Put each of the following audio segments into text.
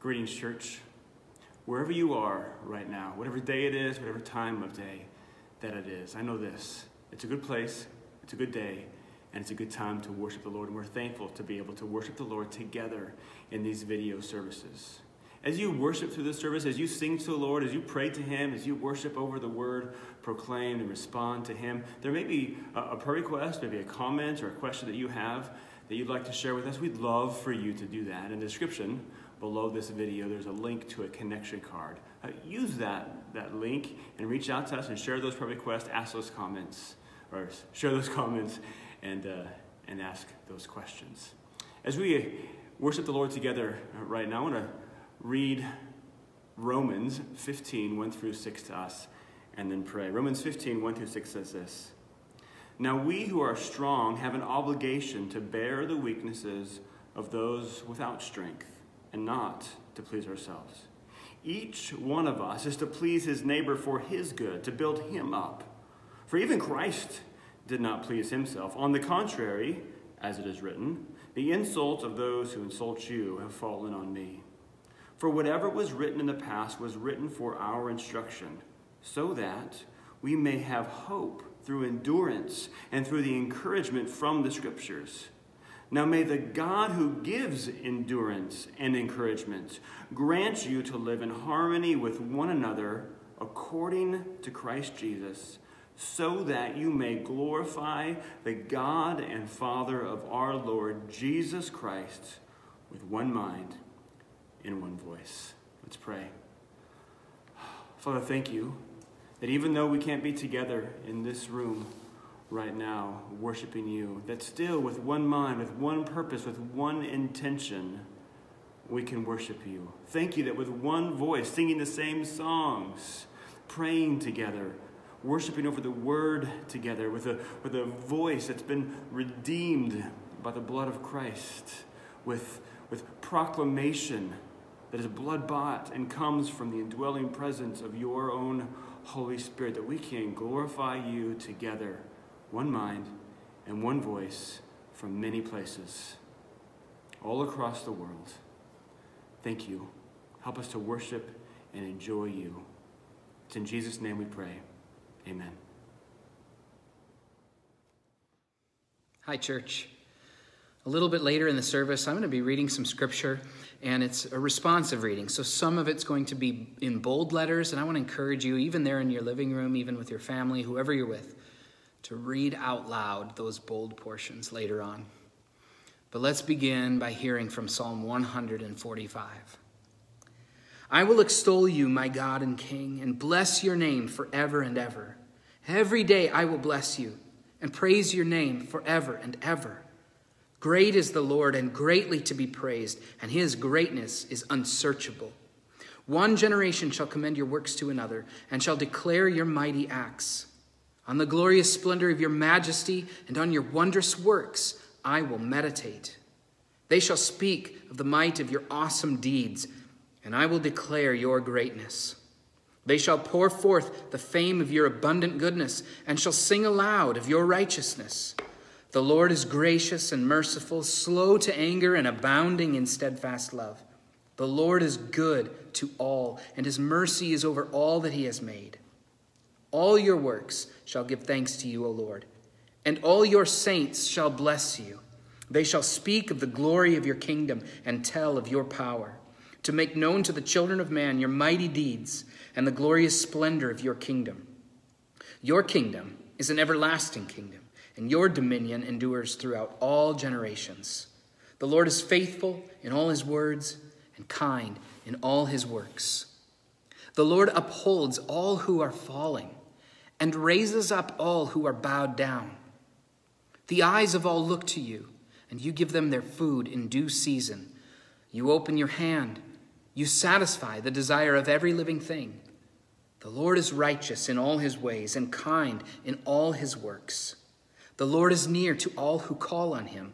Greetings, church. Wherever you are right now, whatever day it is, whatever time of day that it is, I know this. It's a good place, it's a good day, and it's a good time to worship the Lord. And we're thankful to be able to worship the Lord together in these video services. As you worship through this service, as you sing to the Lord, as you pray to Him, as you worship over the Word, proclaim and respond to Him, there may be a prayer request, maybe a comment or a question that you have that you'd like to share with us. We'd love for you to do that. In the description below this video, there's a link to a connection card. Use that link and reach out to us and share those prayer requests, ask those comments, or share those comments and ask those questions. As we worship the Lord together right now, I want to read Romans 15, 1 through 6 to us, and then pray. Romans 15, 1 through 6 says this: Now we who are strong have an obligation to bear the weaknesses of those without strength, and not to please ourselves. Each one of us is to please his neighbor for his good, to build him up. For even Christ did not please himself. On the contrary, as it is written, the insult of those who insult you have fallen on me. For whatever was written in the past was written for our instruction, so that we may have hope through endurance and through the encouragement from the Scriptures. Now may the God who gives endurance and encouragement grant you to live in harmony with one another according to Christ Jesus, so that you may glorify the God and Father of our Lord Jesus Christ with one mind, in one voice. Let's pray. Father, thank you that even though we can't be together in this room right now worshiping you, that still with one mind, with one purpose, with one intention, we can worship you. Thank you that with one voice, singing the same songs, praying together, worshiping over the word together, with a voice that's been redeemed by the blood of Christ, with proclamation that is blood-bought and comes from the indwelling presence of your own Holy Spirit, that we can glorify you together, one mind and one voice from many places, all across the world. Thank you. Help us to worship and enjoy you. It's in Jesus' name we pray. Amen. Hi, church. A little bit later in the service, I'm going to be reading some scripture, and it's a responsive reading. So some of it's going to be in bold letters, and I want to encourage you, even there in your living room, even with your family, whoever you're with, to read out loud those bold portions later on. But let's begin by hearing from Psalm 145. I will extol you, my God and King, and bless your name forever and ever. Every day I will bless you and praise your name forever and ever. Great is the Lord and greatly to be praised, and his greatness is unsearchable. One generation shall commend your works to another, and shall declare your mighty acts. On the glorious splendor of your majesty and on your wondrous works I will meditate. They shall speak of the might of your awesome deeds, and I will declare your greatness. They shall pour forth the fame of your abundant goodness, and shall sing aloud of your righteousness. The Lord is gracious and merciful, slow to anger and abounding in steadfast love. The Lord is good to all, and his mercy is over all that he has made. All your works shall give thanks to you, O Lord, and all your saints shall bless you. They shall speak of the glory of your kingdom and tell of your power, to make known to the children of man your mighty deeds and the glorious splendor of your kingdom. Your kingdom is an everlasting kingdom, and your dominion endures throughout all generations. The Lord is faithful in all his words and kind in all his works. The Lord upholds all who are falling and raises up all who are bowed down. The eyes of all look to you, and you give them their food in due season. You open your hand. You satisfy the desire of every living thing. The Lord is righteous in all his ways and kind in all his works. The Lord is near to all who call on him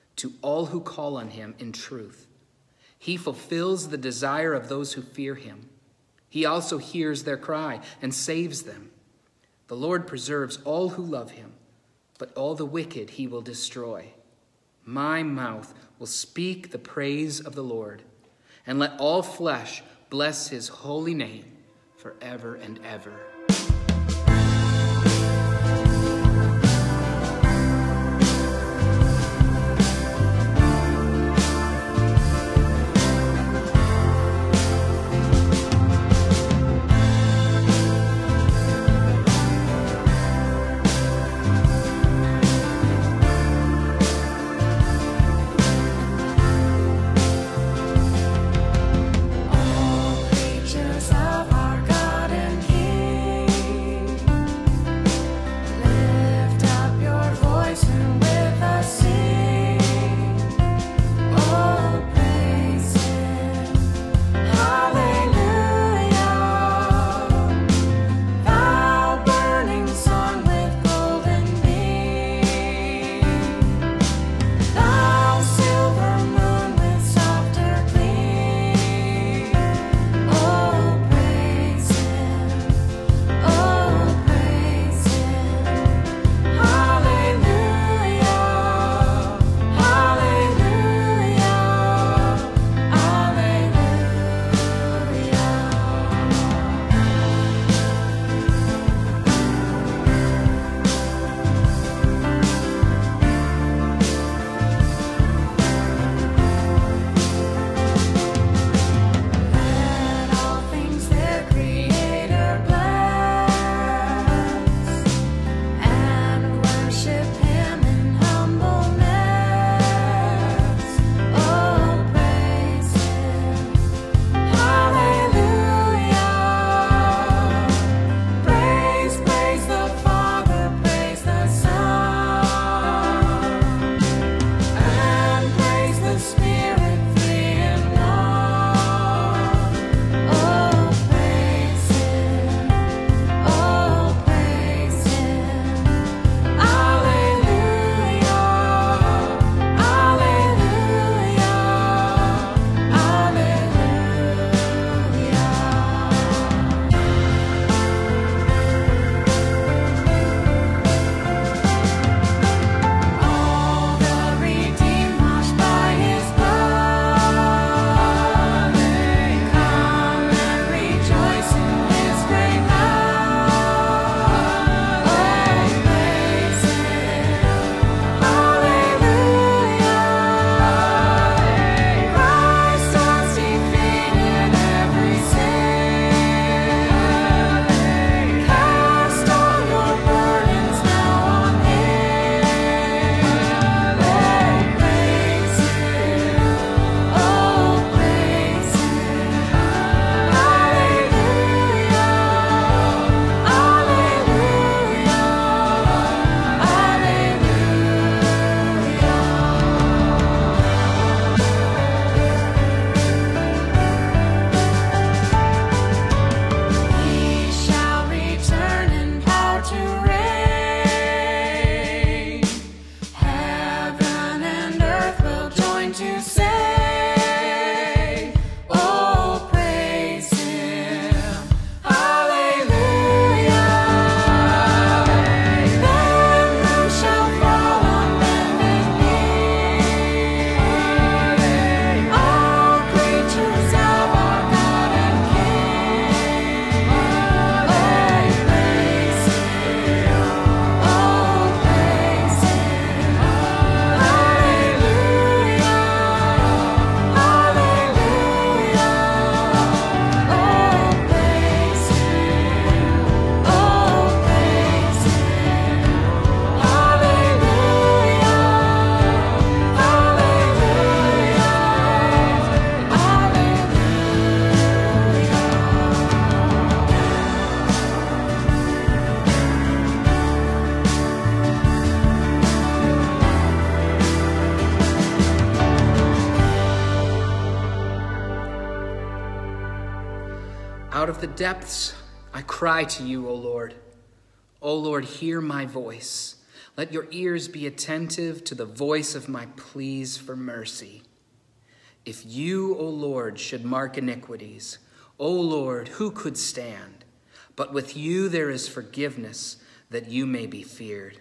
in truth. He fulfills the desire of those who fear him. He also hears their cry and saves them. The Lord preserves all who love him, but all the wicked he will destroy. My mouth will speak the praise of the Lord, And let all flesh bless his holy name forever and ever. Out of the depths, I cry to you, O Lord. O Lord, hear my voice. Let your ears be attentive to the voice of my pleas for mercy. If you, O Lord, should mark iniquities, O Lord, who could stand? But with you there is forgiveness, that you may be feared.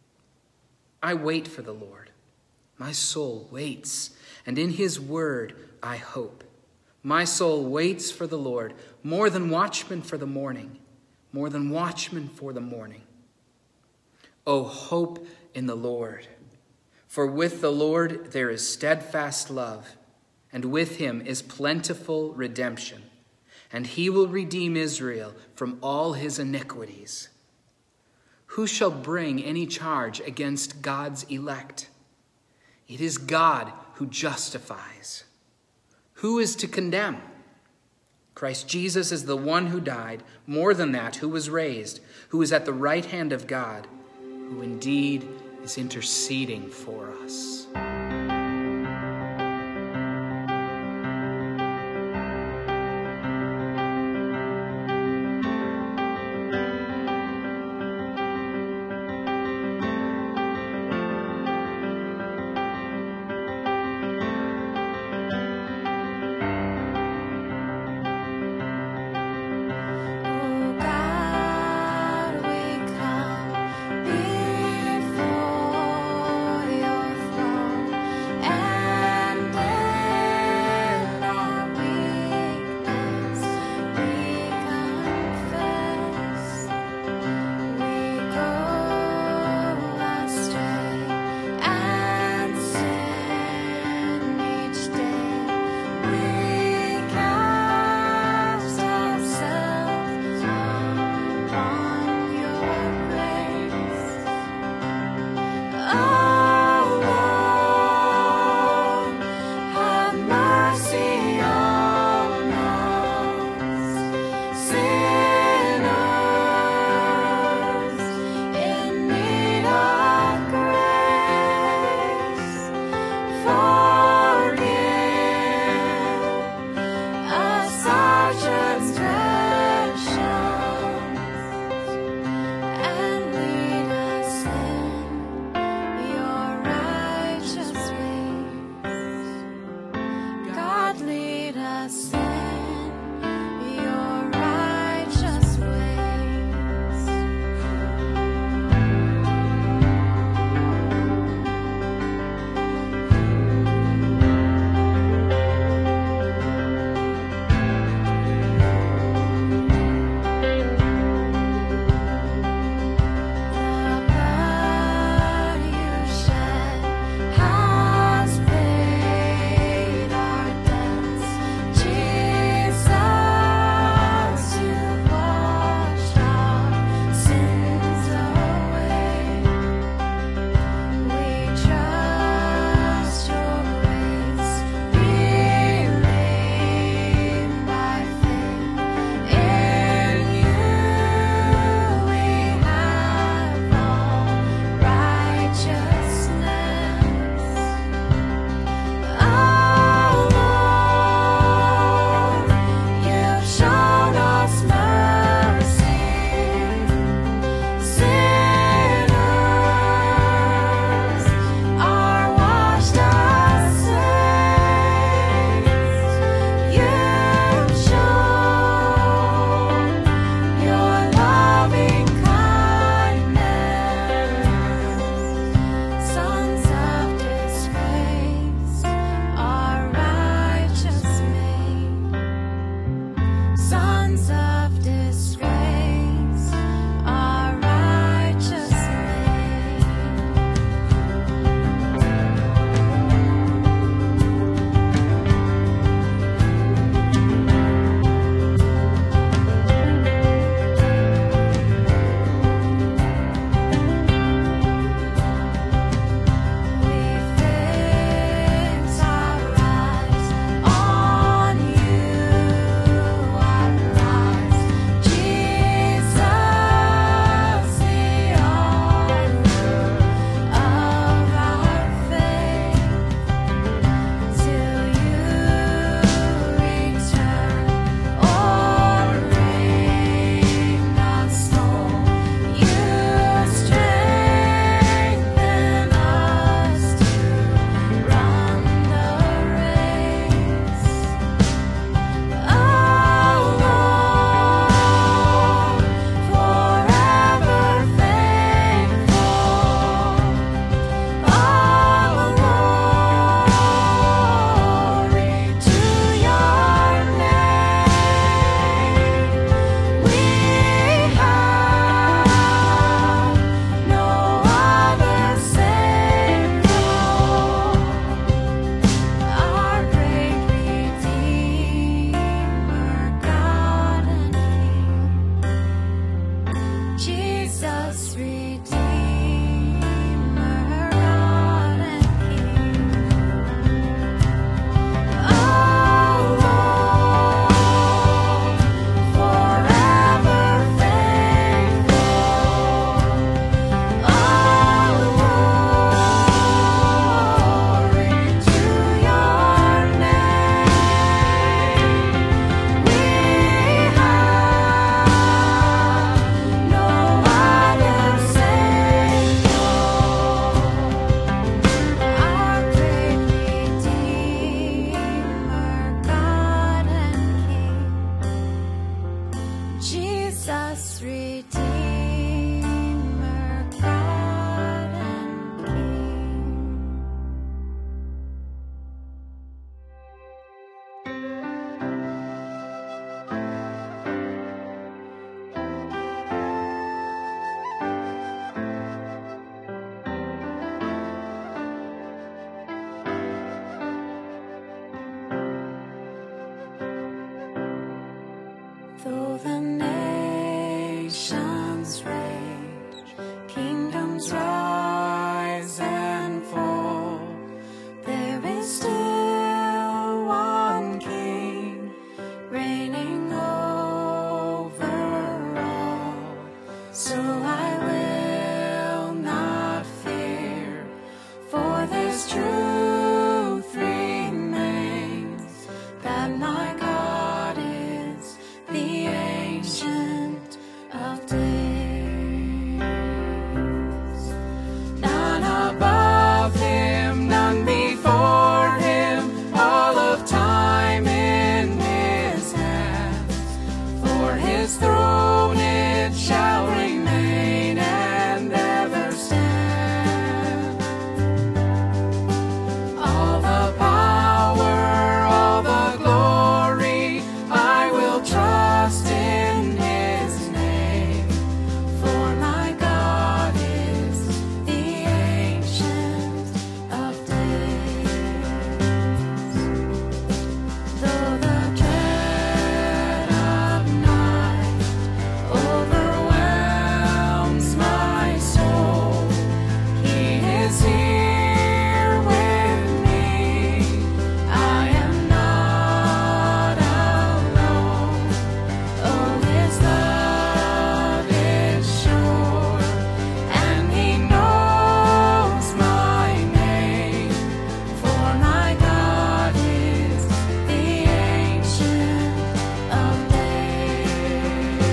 I wait for the Lord. My soul waits, and in his word I hope. My soul waits for the Lord, more than watchmen for the morning, more than watchmen for the morning. O hope in the Lord, for with the Lord there is steadfast love, and with him is plentiful redemption, and he will redeem Israel from all his iniquities. Who shall bring any charge against God's elect? It is God who justifies. Who is to condemn? Christ Jesus is the one who died, more than that, who was raised, who is at the right hand of God, who indeed is interceding for us. this truth remains, that my God is the Ancient of Days. None above him, none before him, all of time in his hands. For his throne it shall remain and ever stand. All the power, all the glory, I will trust in his name. For my God is the Ancient of Days. Though the dread of night overwhelms my soul, he is here with me. I am not alone. Oh, his love is sure, and he knows my name. For my God is the Ancient of Days.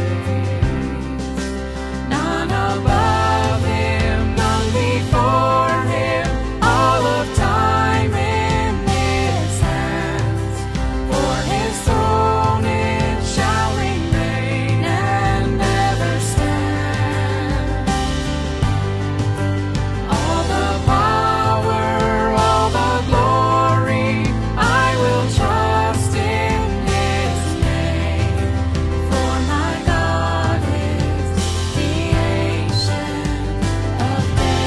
None above him, none before him, all of time in his hands. For his throne it shall remain and ever stand. All the power, all the glory, I will trust in his name. For my God is the Ancient of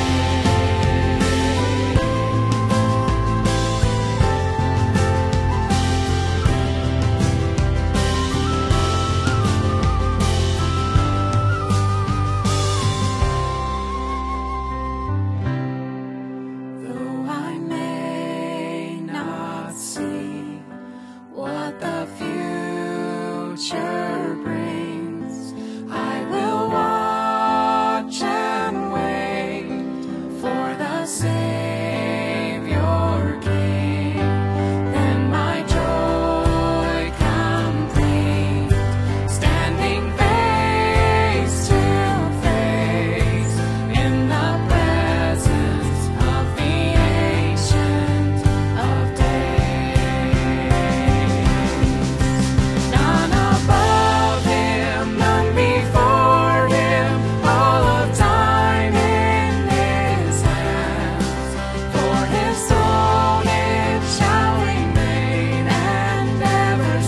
Though I may not see what the future brings, I will watch and wait for the Savior King. Then my joy complete, standing face to face in the presence of the Ancient of Days. None above him, none before him, all of time in his hands. For his throne it shall remain and ever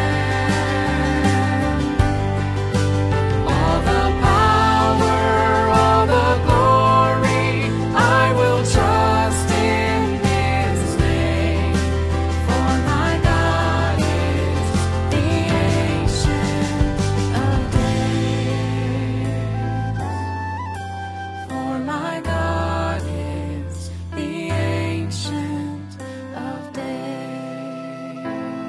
stand. All the power, all the glory, I will trust in his name. For my God is the Ancient of Days. For my God is the Ancient of Days.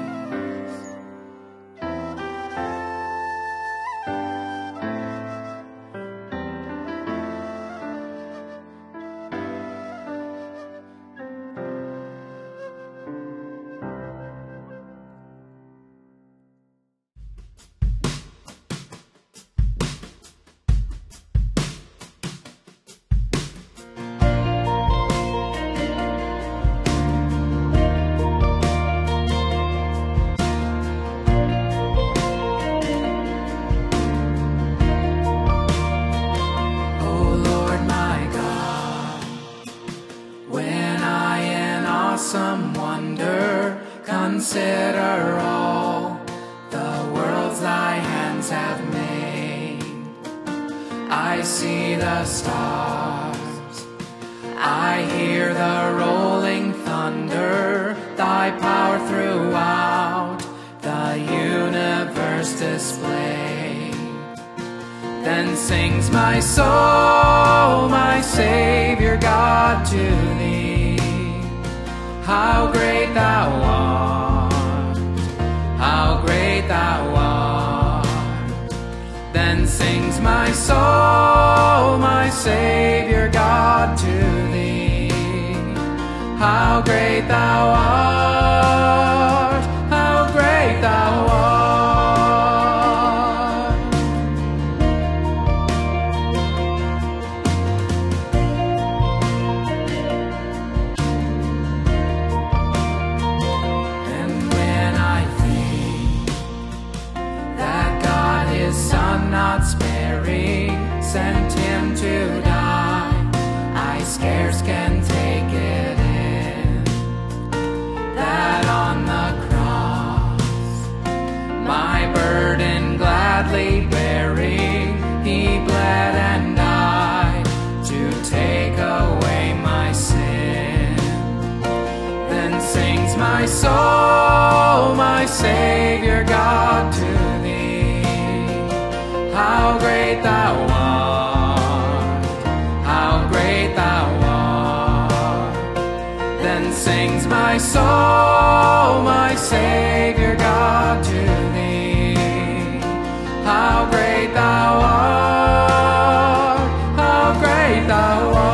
O Lord my God, when I in awesome wonder consider all the worlds thy hands have made, I see the stars, I hear the rolling thunder, thy power throughout the universe displayed. Then sings my soul, my Savior God, to thee. How great thou art, how great thou art. Then sings my soul, my Savior God, to thee. how great thou art, how great thou art. And when I think that God his Son not sparing sent him to die, I scarce can take it in, that on the cross, my burden gladly bearing, he bled and died to take away my sin. Then sings my soul, my Savior God, to thee, how great thou art, how great thou art. Then sings my soul, my Savior God, to thee, how great thou art, how great thou art.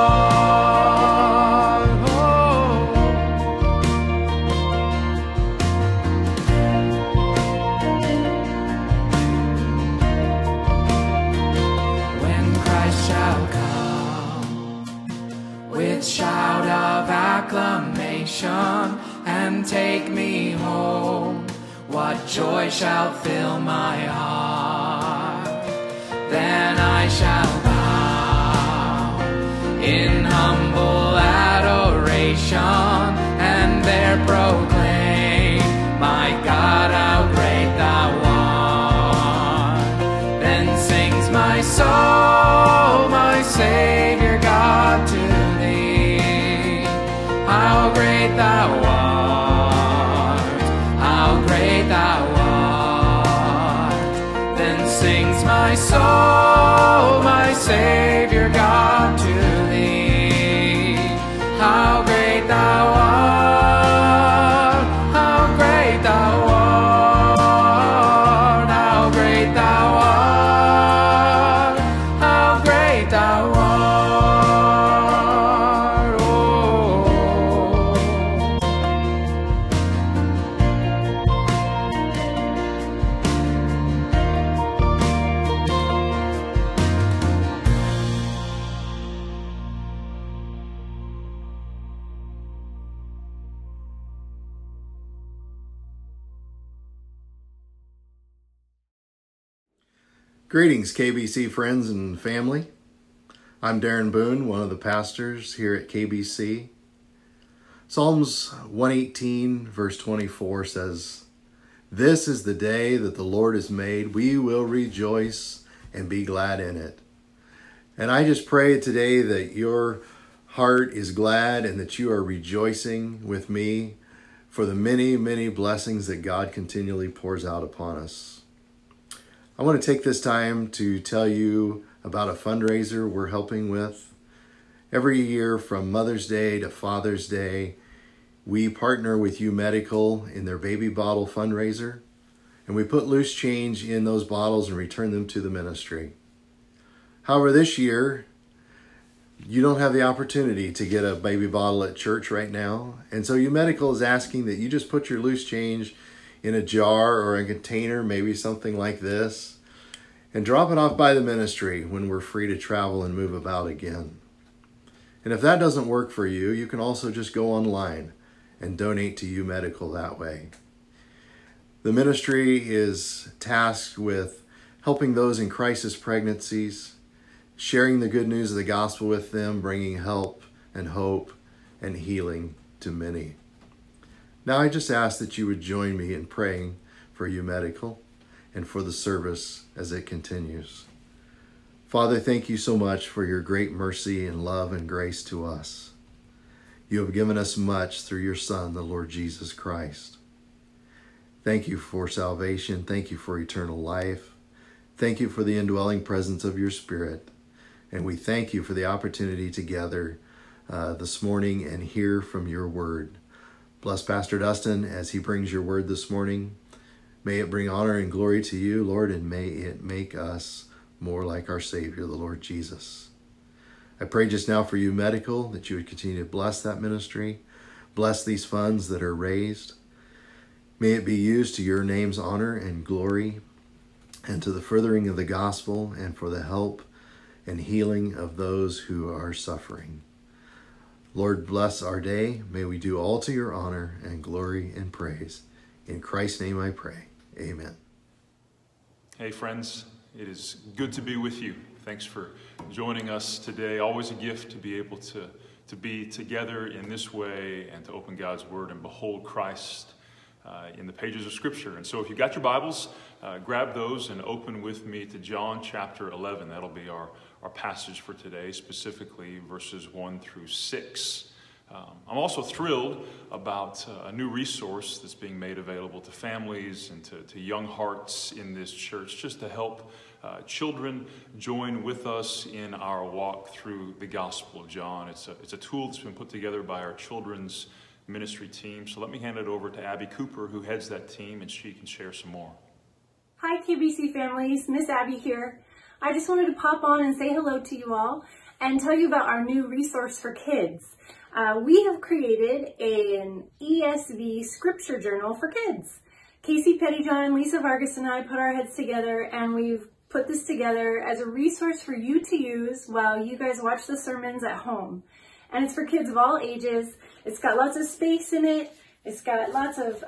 When Christ shall come with shout of acclamation and take me home, what joy shall fill my heart? Then I shall bow in humble adoration and there proclaim, my God, how great thou art. Then sings my soul, my Savior God, to thee, how great thou art, how great thou art. Then sings my soul, my Savior God, to thee, how great thou art, how great thou art, how great thou art, how great thou art. Greetings, KBC friends and family. I'm Darren Boone, one of the pastors here at KBC. Psalms 118, verse 24 says, "This is the day that the Lord has made. We will rejoice and be glad in it." And I just pray today that your heart is glad and that you are rejoicing with me for the many, many blessings that God continually pours out upon us. I want to take this time to tell you about a fundraiser we're helping with. Every year from Mother's Day to Father's Day, we partner with U Medical in their baby bottle fundraiser, and we put loose change in those bottles and return them to the ministry. However, this year, you don't have the opportunity to get a baby bottle at church right now, and so U Medical is asking that you just put your loose change in a jar or a container, maybe something like this, and drop it off by the ministry when we're free to travel and move about again. And if that doesn't work for you, you can also just go online and donate to U Medical that way. The ministry is tasked with helping those in crisis pregnancies, sharing the good news of the gospel with them, bringing help and hope and healing to many. Now I just ask that you would join me in praying for U Medical and for the service as it continues. Father, thank you so much for your great mercy and love and grace to us. You have given us much through your Son, the Lord Jesus Christ. Thank you for salvation. Thank you for eternal life. Thank you for the indwelling presence of your Spirit. And we thank you for the opportunity to gather this morning and hear from your word. Bless Pastor Dustin as he brings your word this morning. May it bring honor and glory to you, Lord, and may it make us more like our Savior, the Lord Jesus. I pray just now for you, Medical, that you would continue to bless that ministry, bless these funds that are raised. May it be used to your name's honor and glory, and to the furthering of the gospel, and for the help and healing of those who are suffering. Lord, bless our day. May we do all to your honor and glory and praise. In Christ's name I pray. Amen. Hey friends, it is good to be with you. Thanks for joining us today. Always a gift to be able to be together in this way and to open God's Word and behold Christ in the pages of Scripture. And so if you've got your Bibles, grab those and open with me to John chapter 11. That'll be our passage for today, specifically verses 1 through 6. I'm also thrilled about a new resource that's being made available to families and to young hearts in this church, just to help children join with us in our walk through the Gospel of John. It's a tool that's been put together by our children's ministry team. So let me hand it over to Abby Cooper, who heads that team, and she can share some more. Hi KBC families, Miss Abby here. I just wanted to pop on and say hello to you all and tell you about our new resource for kids. We have created an ESV scripture journal for kids. Casey Pettyjohn, Lisa Vargas, and I put our heads together, and we've put this together as a resource for you to use while you guys watch the sermons at home. And it's for kids of all ages. It's got lots of space in it. It's got lots of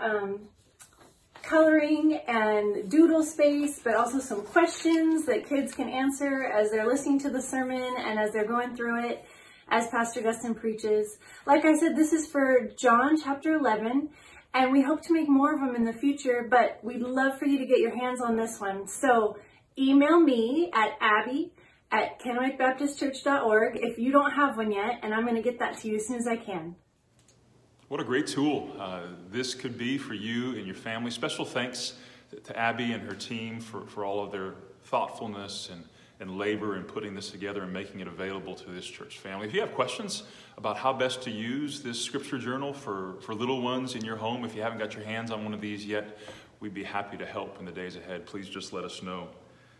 coloring and doodle space, but also some questions that kids can answer as they're listening to the sermon and as they're going through it as Pastor Gustin preaches. Like I said, this is for John chapter 11, and we hope to make more of them in the future, but we'd love for you to get your hands on this one. So email me at abby@kennewickbaptistchurch.org if you don't have one yet, and I'm going to get that to you as soon as I can. What a great tool this could be for you and your family. Special thanks to Abby and her team for all of their thoughtfulness and labor in putting this together and making it available to this church family. If you have questions about how best to use this scripture journal for little ones in your home, if you haven't got your hands on one of these yet, we'd be happy to help in the days ahead. Please just let us know.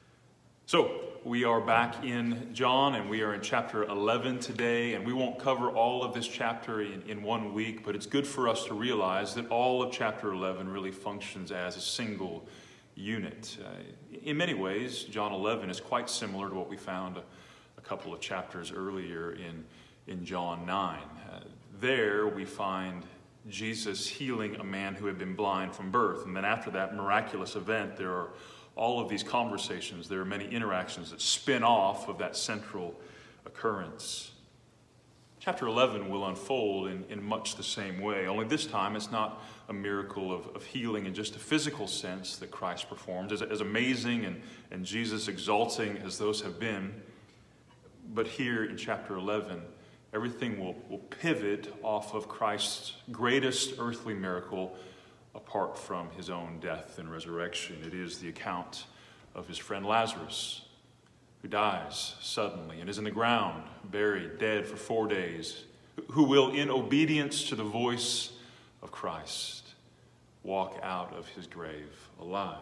So we are back in John, and we are in chapter 11 today, and we won't cover all of this chapter in 1 week, but it's good for us to realize that all of chapter 11 really functions as a single unit. In many ways, John 11 is quite similar to what we found a couple of chapters earlier in John 9. There we find Jesus healing a man who had been blind from birth, and then after that miraculous event, there are all of these conversations. There are many interactions that spin off of that central occurrence. Chapter 11 will unfold in much the same way, only this time it's not a miracle of healing in just a physical sense that Christ performed, as amazing and Jesus exalting as those have been. But here in chapter 11, everything will pivot off of Christ's greatest earthly miracle apart from his own death and resurrection. It is the account of his friend Lazarus, who dies suddenly and is in the ground, buried, dead for 4 days, who will, in obedience to the voice of Christ, walk out of his grave alive.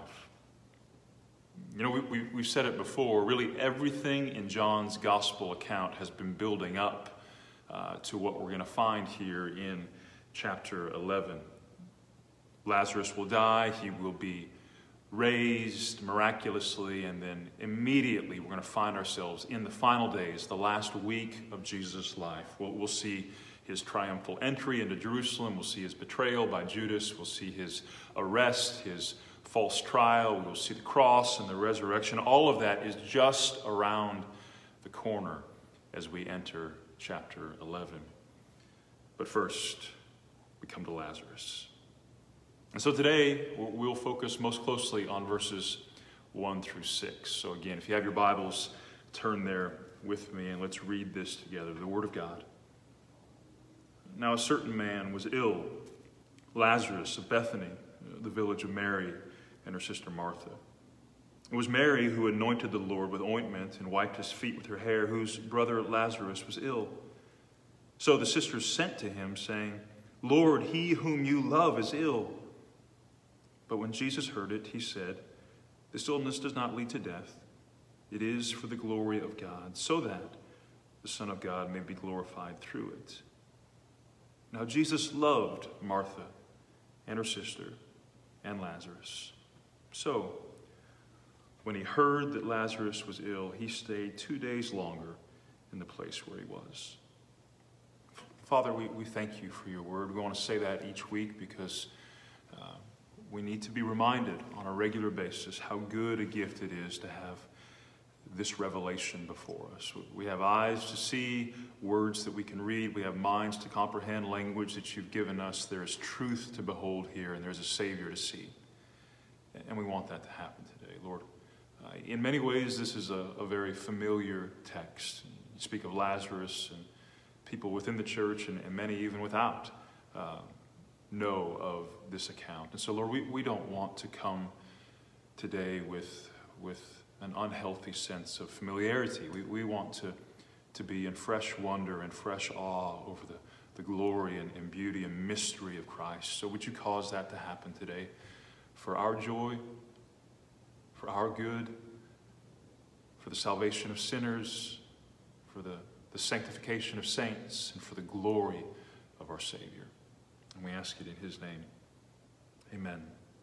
You know, we've said it before, really everything in John's gospel account has been building up to what we're going to find here in chapter 11. Lazarus will die, he will be raised miraculously, and then immediately we're going to find ourselves in the final days, the last week of Jesus' life. We'll see his triumphal entry into Jerusalem, we'll see his betrayal by Judas, we'll see his arrest, his false trial, we'll see the cross and the resurrection. All of that is just around the corner as we enter chapter 11. But first, we come to Lazarus. And so today, we'll focus most closely on verses 1 through 6. So again, if you have your Bibles, turn there with me and let's read this together, the Word of God. Now a certain man was ill, Lazarus of Bethany, the village of Mary and her sister Martha. It was Mary who anointed the Lord with ointment and wiped his feet with her hair, whose brother Lazarus was ill. So the sisters sent to him, saying, Lord, he whom you love is ill. But when Jesus heard it, he said, This illness does not lead to death. It is for the glory of God, so that the Son of God may be glorified through it. Now Jesus loved Martha and her sister and Lazarus. So, when he heard that Lazarus was ill, he stayed 2 days longer in the place where he was. Father, we thank you for your word. We want to say that each week because we need to be reminded on a regular basis how good a gift it is to have this revelation before us. We have eyes to see, words that we can read. We have minds to comprehend language that you've given us. There is truth to behold here, and there's a Savior to see. And we want that to happen today, Lord. In many ways, this is a very familiar text. You speak of Lazarus, and people within the church, and many even without, know of this account. And so, Lord, we don't want to come today with an unhealthy sense of familiarity. We want to be in fresh wonder and fresh awe over the glory and beauty and mystery of Christ. So would you cause that to happen today for our joy, for our good, for the salvation of sinners, for the sanctification of saints, and for the glory of our Savior. And we ask it in his name. Amen.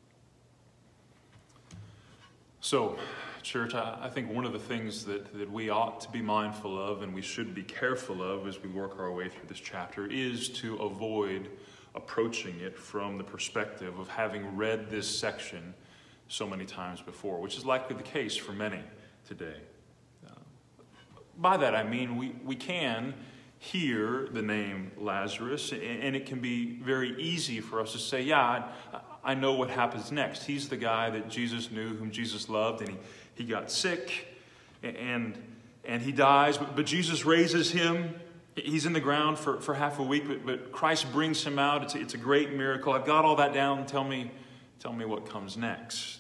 So, church, I think one of the things that we ought to be mindful of and we should be careful of as we work our way through this chapter is to avoid approaching it from the perspective of having read this section so many times before, which is likely the case for many today. By that I mean we can hear the name Lazarus, and it can be very easy for us to say, yeah, I know what happens next. He's the guy that Jesus knew, whom Jesus loved, and he got sick, and he dies, but Jesus raises him. He's in the ground for half a week, but Christ brings him out. It's a great miracle. I've got all that down. Tell me what comes next.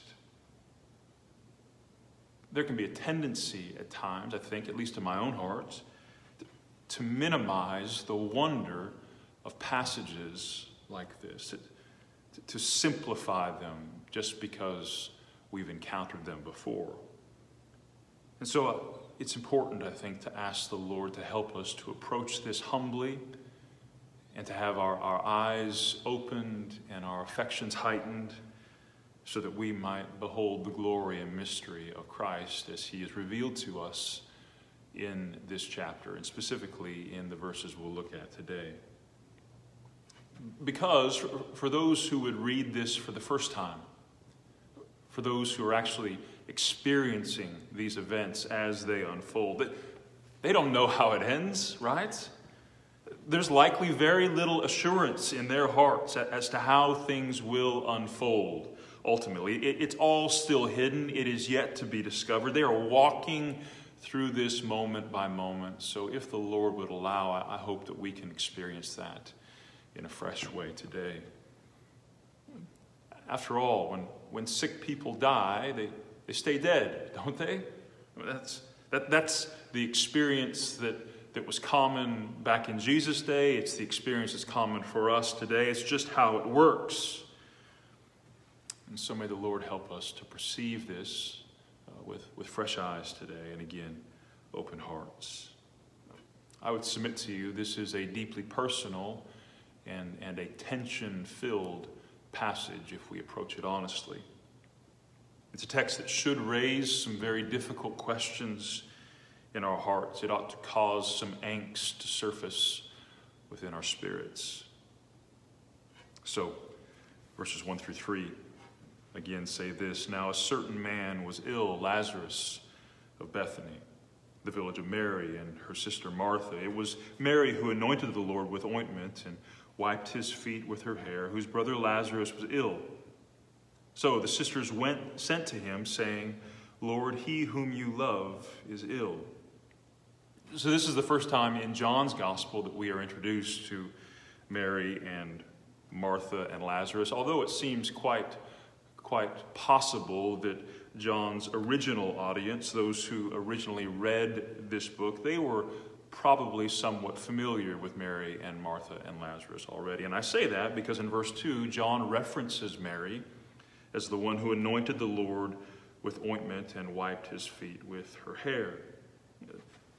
There can be a tendency at times, I think, at least in my own heart, to minimize the wonder of passages like this, to simplify them just because we've encountered them before. And so it's important, I think, to ask the Lord to help us to approach this humbly and to have our eyes opened and our affections heightened so that we might behold the glory and mystery of Christ as he is revealed to us in this chapter, and specifically in the verses we'll look at today. Because for those who would read this for the first time, for those who are actually experiencing these events as they unfold, they don't know how it ends, right? There's likely very little assurance in their hearts as to how things will unfold ultimately. It's all still hidden. It is yet to be discovered. They are walking through this moment by moment. So if the Lord would allow, I hope that we can experience that in a fresh way today. After all, when sick people die, they stay dead, don't they? That's the experience that was common back in Jesus' day. It's the experience that's common for us today. It's just how it works. And so may the Lord help us to perceive this with fresh eyes today, and again, open hearts. I would submit to you this is a deeply personal and a tension-filled passage if we approach it honestly. It's a text that should raise some very difficult questions in our hearts. It ought to cause some angst to surface within our spirits. So, verses 1 through 3 again say this: Now a certain man was ill, Lazarus of Bethany, the village of Mary and her sister Martha. It was Mary who anointed the Lord with ointment and wiped his feet with her hair, whose brother Lazarus was ill. So the sisters sent to him, saying, Lord, he whom you love is ill. So this is the first time in John's gospel that we are introduced to Mary and Martha and Lazarus, although it seems quite possible that John's original audience, those who originally read this book, they were probably somewhat familiar with Mary and Martha and Lazarus already. And I say that because in verse 2, John references Mary as the one who anointed the Lord with ointment and wiped his feet with her hair.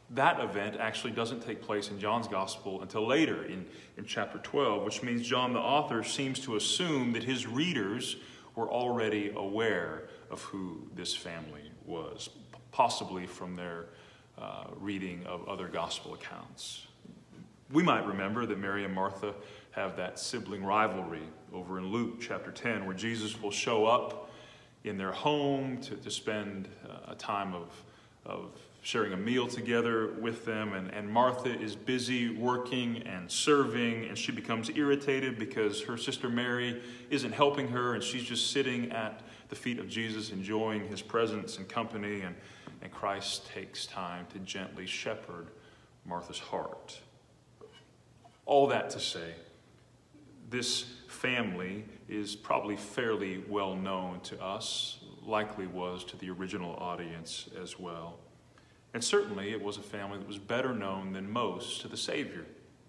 That event actually doesn't take place in John's gospel until later in chapter 12, which means John the author seems to assume that his readers were already aware of who this family was, possibly from their reading of other gospel accounts. We might remember that Mary and Martha have that sibling rivalry over in Luke chapter 10, where Jesus will show up in their home to spend a time of sharing a meal together with them. And Martha is busy working and serving, and she becomes irritated because her sister Mary isn't helping her, and she's just sitting at the feet of Jesus enjoying his presence and company. And Christ takes time to gently shepherd Martha's heart. All that to say, this family is probably fairly well known to us, likely was to the original audience as well. And certainly it was a family that was better known than most to the Savior.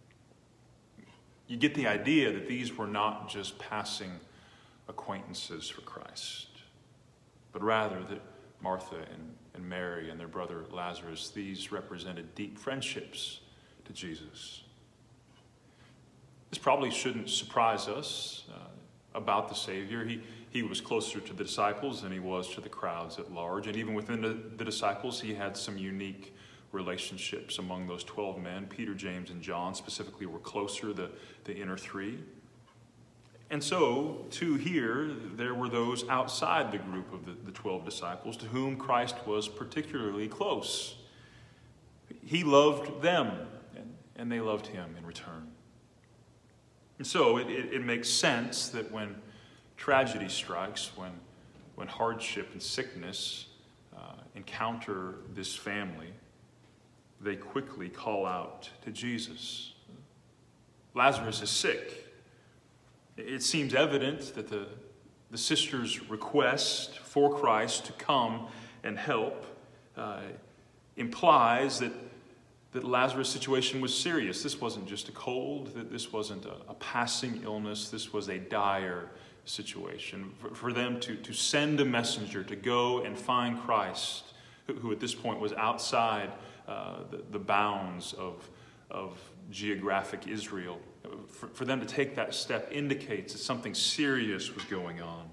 You get the idea that these were not just passing acquaintances for Christ, but rather that Martha and Mary and their brother Lazarus, these represented deep friendships to Jesus. This probably shouldn't surprise us about the Savior. He was closer to the disciples than he was to the crowds at large. And even within the disciples, he had some unique relationships among those 12 men. Peter, James, and John specifically were closer, the inner three. And so, too, here, there were those outside the group of the 12 disciples to whom Christ was particularly close. He loved them, and they loved him in return. And so it makes sense that when tragedy strikes, when hardship and sickness encounter this family, they quickly call out to Jesus. Lazarus is sick. It seems evident that the sisters' request for Christ to come and help implies that Lazarus' situation was serious. This wasn't just a cold, that this wasn't a passing illness, this was a dire situation. For them to send a messenger to go and find Christ, who at this point was outside the bounds of geographic Israel, for them to take that step indicates that something serious was going on.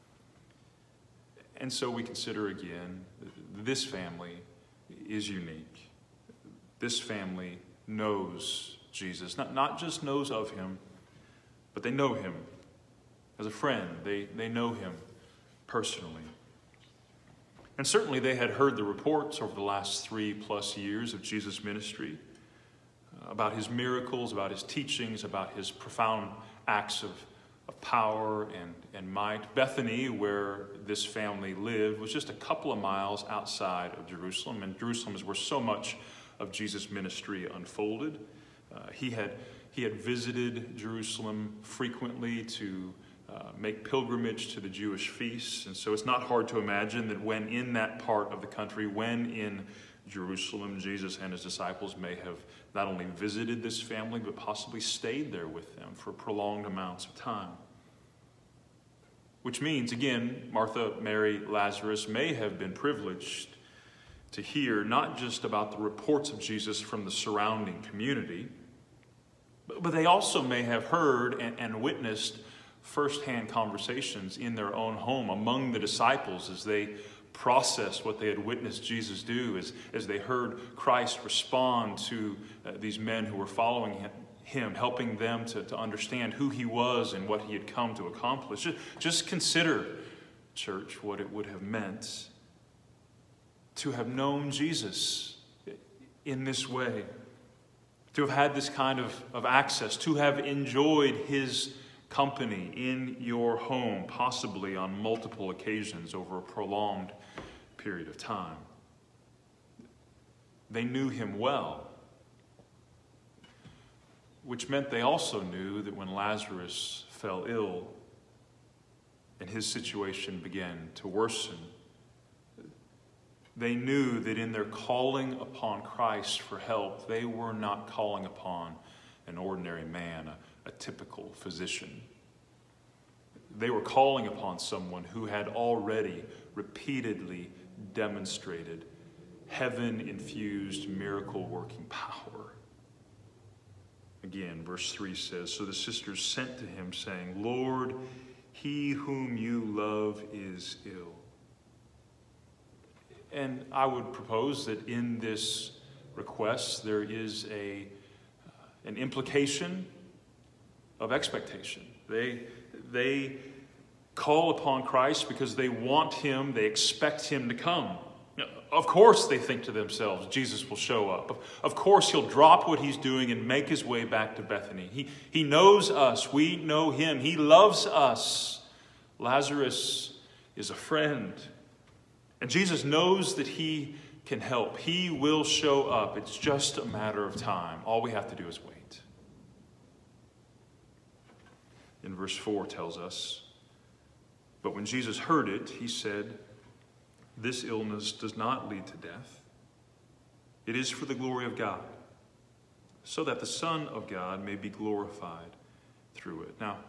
And so we consider again, this family is unique. This family knows Jesus, not just knows of him, but they know him as a friend. They know him personally. And certainly they had heard the reports over the last 3+ years of Jesus' ministry about his miracles, about his teachings, about his profound acts of power and might. Bethany, where this family lived, was just a couple of miles outside of Jerusalem, and Jerusalem is where so much of Jesus' ministry unfolded. He had visited Jerusalem frequently to make pilgrimage to the Jewish feasts, and so it's not hard to imagine that when in that part of the country, when in Jerusalem, Jesus and his disciples may have not only visited this family, but possibly stayed there with them for prolonged amounts of time. Which means, again, Martha, Mary, Lazarus may have been privileged to hear not just about the reports of Jesus from the surrounding community, but they also may have heard and witnessed firsthand conversations in their own home among the disciples as they processed what they had witnessed Jesus do, as they heard Christ respond to these men who were following him, helping them to understand who he was and what he had come to accomplish. Just consider, church, what it would have meant to have known Jesus in this way, to have had this kind of access, to have enjoyed his company in your home, possibly on multiple occasions over a prolonged period of time. They knew him well, which meant they also knew that when Lazarus fell ill and his situation began to worsen, they knew that in their calling upon Christ for help, they were not calling upon an ordinary man, a typical physician. They were calling upon someone who had already repeatedly demonstrated heaven-infused miracle-working power. Again, verse 3 says, "So the sisters sent to him, saying, 'Lord, he whom you love is ill.'" And I would propose that in this request there is an implication of expectation. They call upon Christ because they want him, they expect him to come. Of course they think to themselves, Jesus will show up. Of course he'll drop what he's doing and make his way back to Bethany. He knows us, we know him, he loves us. Lazarus is a friend. And Jesus knows that he can help. He will show up. It's just a matter of time. All we have to do is wait. In verse 4 tells us, "But when Jesus heard it, he said, 'This illness does not lead to death. It is for the glory of God, so that the Son of God may be glorified through it.'" Now,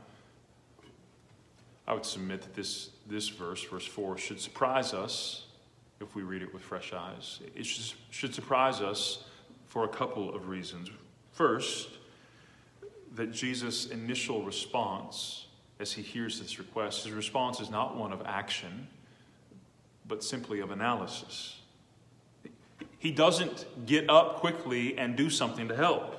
I would submit that this verse, verse 4, should surprise us if we read it with fresh eyes. It should surprise us for a couple of reasons. First, that Jesus' initial response as he hears this request, his response is not one of action, but simply of analysis. He doesn't get up quickly and do something to help.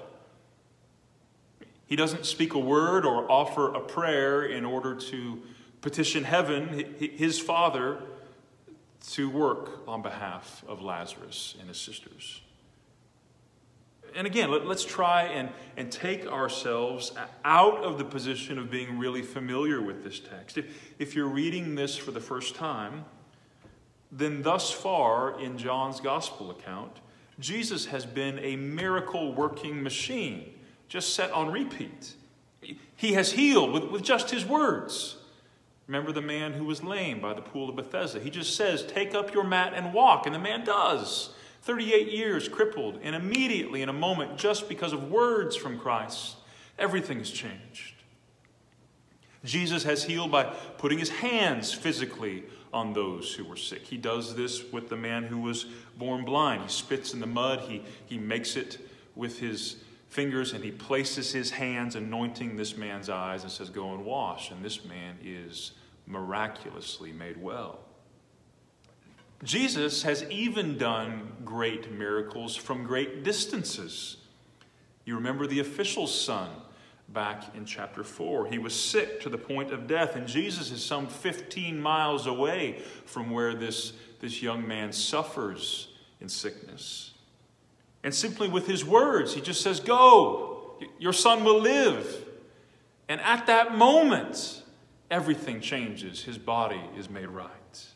He doesn't speak a word or offer a prayer in order to petition heaven, his Father, to work on behalf of Lazarus and his sisters. And again, let's try and take ourselves out of the position of being really familiar with this text. If you're reading this for the first time, then thus far in John's gospel account, Jesus has been a miracle-working machine, just set on repeat. He has healed with just his words. Remember the man who was lame by the pool of Bethesda? He just says, "Take up your mat and walk," and the man does. 38 years crippled, and immediately, in a moment, just because of words from Christ, everything has changed. Jesus has healed by putting his hands physically on those who were sick. He does this with the man who was born blind. He spits in the mud, he makes it with his fingers, and he places his hands, anointing this man's eyes, and says, "Go and wash." And this man is miraculously made well. Jesus has even done great miracles from great distances. You remember the official's son back in chapter 4. He was sick to the point of death, and Jesus is some 15 miles away from where this young man suffers in sickness. And simply with his words, he just says, "Go, your son will live." And at that moment, everything changes. His body is made right.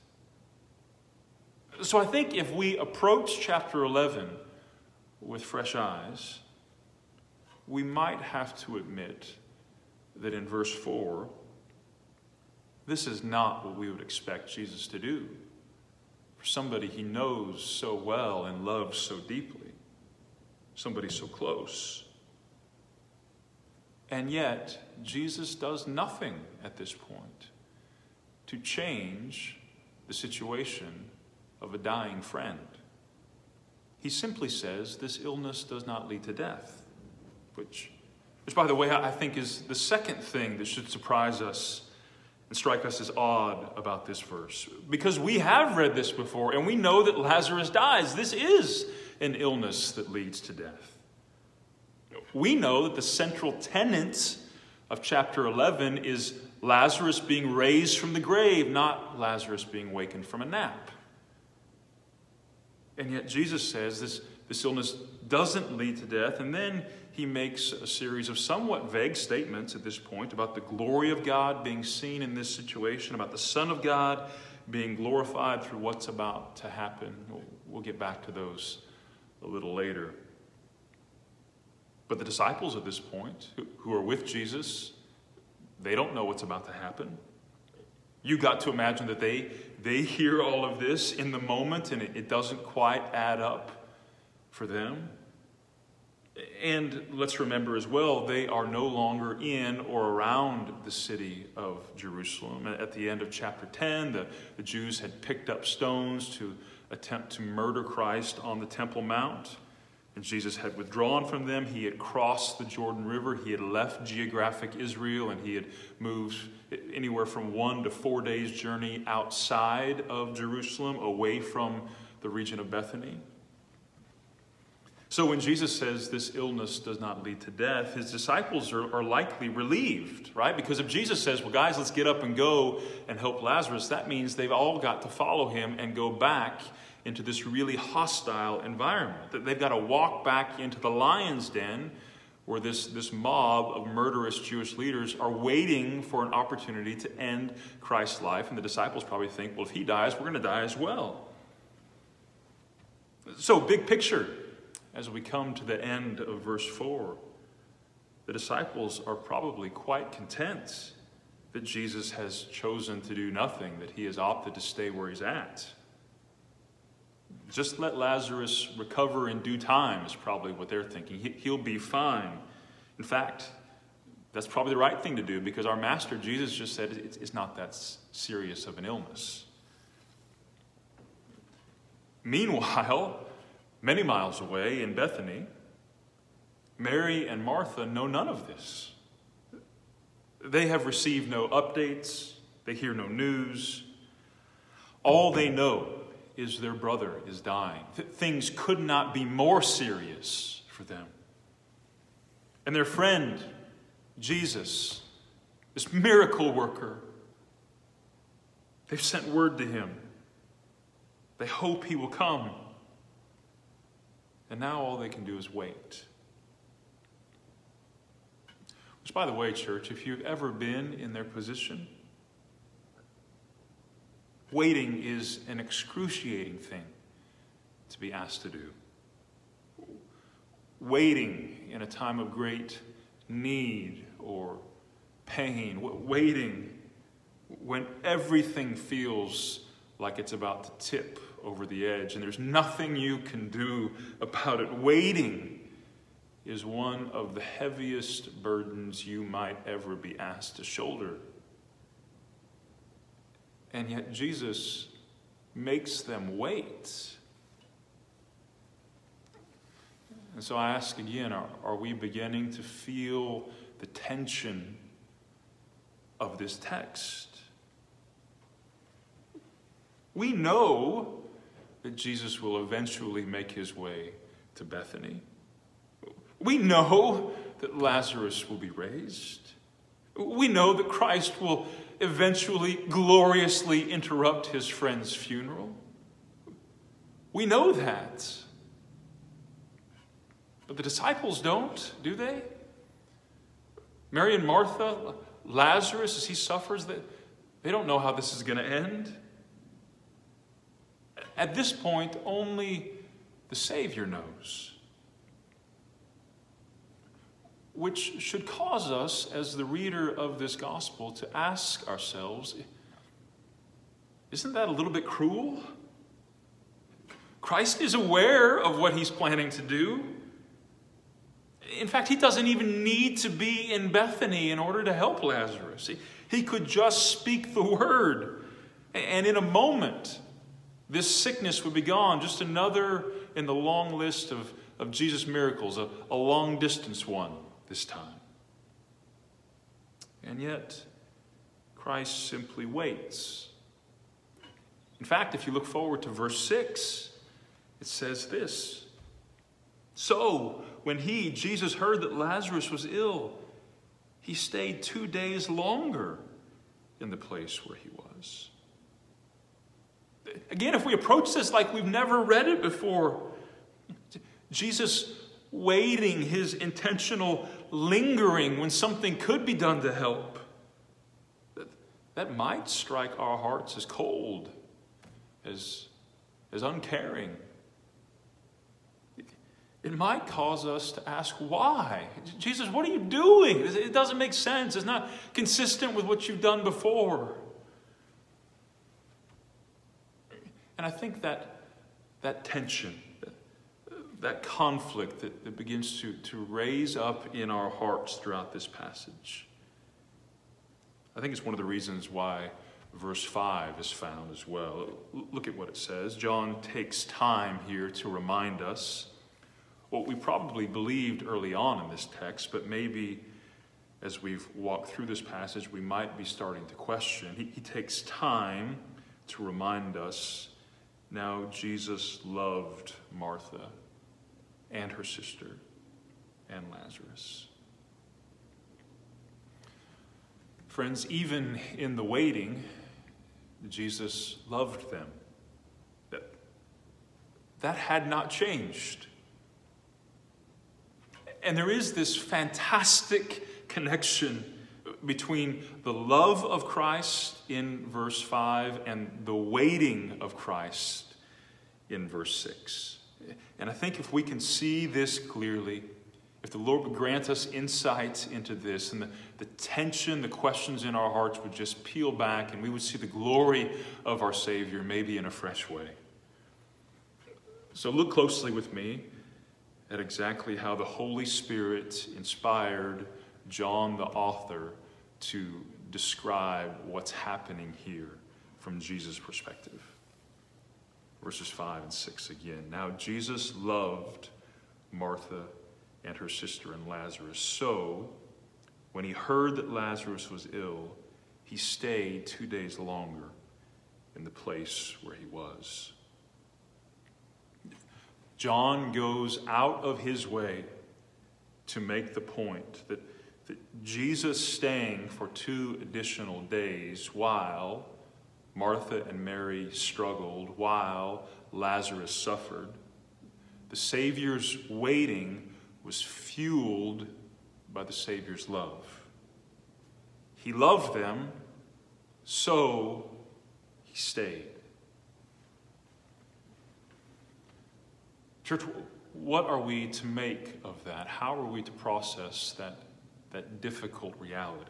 So I think if we approach chapter 11 with fresh eyes, we might have to admit that in verse 4, this is not what we would expect Jesus to do for somebody he knows so well and loves so deeply, somebody so close. And yet, Jesus does nothing at this point to change the situation of a dying friend. He simply says, "This illness does not lead to death," which by the way, I think is the second thing that should surprise us and strike us as odd about this verse. Because we have read this before, and we know that Lazarus dies. This is an illness that leads to death. We know that the central tenet of chapter 11 is Lazarus being raised from the grave, not Lazarus being wakened from a nap. And yet Jesus says this illness doesn't lead to death, and then he makes a series of somewhat vague statements at this point about the glory of God being seen in this situation, about the Son of God being glorified through what's about to happen. We'll get back to those a little later. But the disciples at this point, who are with Jesus, they don't know what's about to happen. You got to imagine that they hear all of this in the moment, and it doesn't quite add up for them. And let's remember as well, they are no longer in or around the city of Jerusalem. At the end of chapter 10, the Jews had picked up stones to attempt to murder Christ on the Temple Mount. And Jesus had withdrawn from them. He had crossed the Jordan River. He had left geographic Israel, and he had moved anywhere from 1 to 4 days' journey outside of Jerusalem, away from the region of Bethany. So when Jesus says this illness does not lead to death, his disciples are likely relieved, right? Because if Jesus says, well, guys, let's get up and go and help Lazarus, that means they've all got to follow him and go back into this really hostile environment. That they've got to walk back into the lion's den where this mob of murderous Jewish leaders are waiting for an opportunity to end Christ's life. And the disciples probably think, well, if he dies, we're going to die as well. So, big picture, as we come to the end of verse 4, the disciples are probably quite content that Jesus has chosen to do nothing, that he has opted to stay where he's at. Just let Lazarus recover in due time is probably what they're thinking. He'll be fine. In fact, that's probably the right thing to do, because our master Jesus just said it's not that serious of an illness. Meanwhile, many miles away in Bethany, Mary and Martha know none of this. They have received no updates. They hear no news. All they know is their brother is dying. Things could not be more serious for them. And their friend, Jesus, this miracle worker, they've sent word to him. They hope he will come. And now all they can do is wait. Which, by the way, church, if you've ever been in their position, waiting is an excruciating thing to be asked to do. Waiting in a time of great need or pain. Waiting when everything feels like it's about to tip over the edge and there's nothing you can do about it. Waiting is one of the heaviest burdens you might ever be asked to shoulder. And yet Jesus makes them wait. And so I ask again, are we beginning to feel the tension of this text? We know that Jesus will eventually make his way to Bethany. We know that Lazarus will be raised. We know that Christ will eventually gloriously interrupt his friend's funeral. We know that. But the disciples don't, do they? Mary and Martha, Lazarus, as he suffers, they don't know how this is going to end. At this point, only the Savior knows. Which should cause us, as the reader of this gospel, to ask ourselves, isn't that a little bit cruel? Christ is aware of what he's planning to do. In fact, he doesn't even need to be in Bethany in order to help Lazarus. He could just speak the word, and in a moment, this sickness would be gone. Just another in the long list of Jesus' miracles, a long-distance one this time. And yet, Christ simply waits. In fact, if you look forward to verse 6, it says this: "So, when he, Jesus, heard that Lazarus was ill, he stayed 2 days longer in the place where he was." Again, if we approach this like we've never read it before, Jesus waiting, his intentional lingering when something could be done to help, that might strike our hearts as cold, as uncaring. It might cause us to ask, why? Jesus, what are you doing? It doesn't make sense. It's not consistent with what you've done before. And I think that tension, that conflict that begins to raise up in our hearts throughout this passage, I think it's one of the reasons why verse 5 is found as well. Look at what it says. John takes time here to remind us what we probably believed early on in this text, but maybe as we've walked through this passage, we might be starting to question. He takes time to remind us, now Jesus loved Martha and her sister and Lazarus. Friends, even in the waiting, Jesus loved them. That had not changed. And there is this fantastic connection between the love of Christ in verse 5 and the waiting of Christ in verse 6. And I think if we can see this clearly, if the Lord would grant us insight into this, and the tension, the questions in our hearts would just peel back, and we would see the glory of our Savior maybe in a fresh way. So look closely with me at exactly how the Holy Spirit inspired John the author to describe what's happening here from Jesus' perspective. Verses 5 and 6 again. Now Jesus loved Martha and her sister and Lazarus. So when he heard that Lazarus was ill, he stayed 2 days longer in the place where he was. John goes out of his way to make the point that Jesus staying for 2 additional days while Martha and Mary struggled, while Lazarus suffered, the Savior's waiting was fueled by the Savior's love. He loved them, so he stayed. Church, what are we to make of that? How are we to process that difficult reality?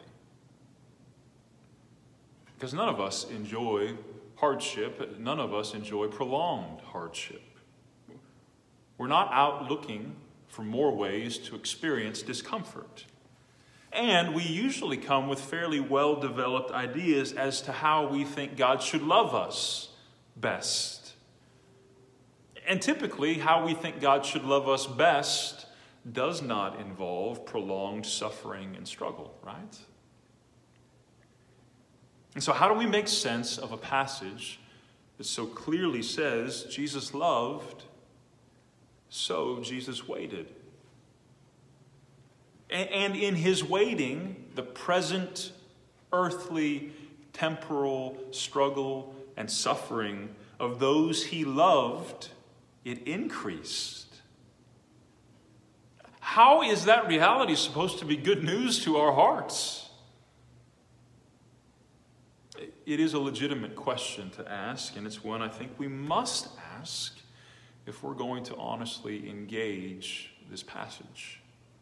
Because none of us enjoy hardship. None of us enjoy prolonged hardship. We're not out looking for more ways to experience discomfort. And we usually come with fairly well-developed ideas as to how we think God should love us best. And typically, how we think God should love us best does not involve prolonged suffering and struggle, right? And so how do we make sense of a passage that so clearly says Jesus loved, so Jesus waited? And in his waiting, the present earthly, temporal struggle and suffering of those he loved, it increased. How is that reality supposed to be good news to our hearts? It is a legitimate question to ask, and it's one I think we must ask if we're going to honestly engage this passage.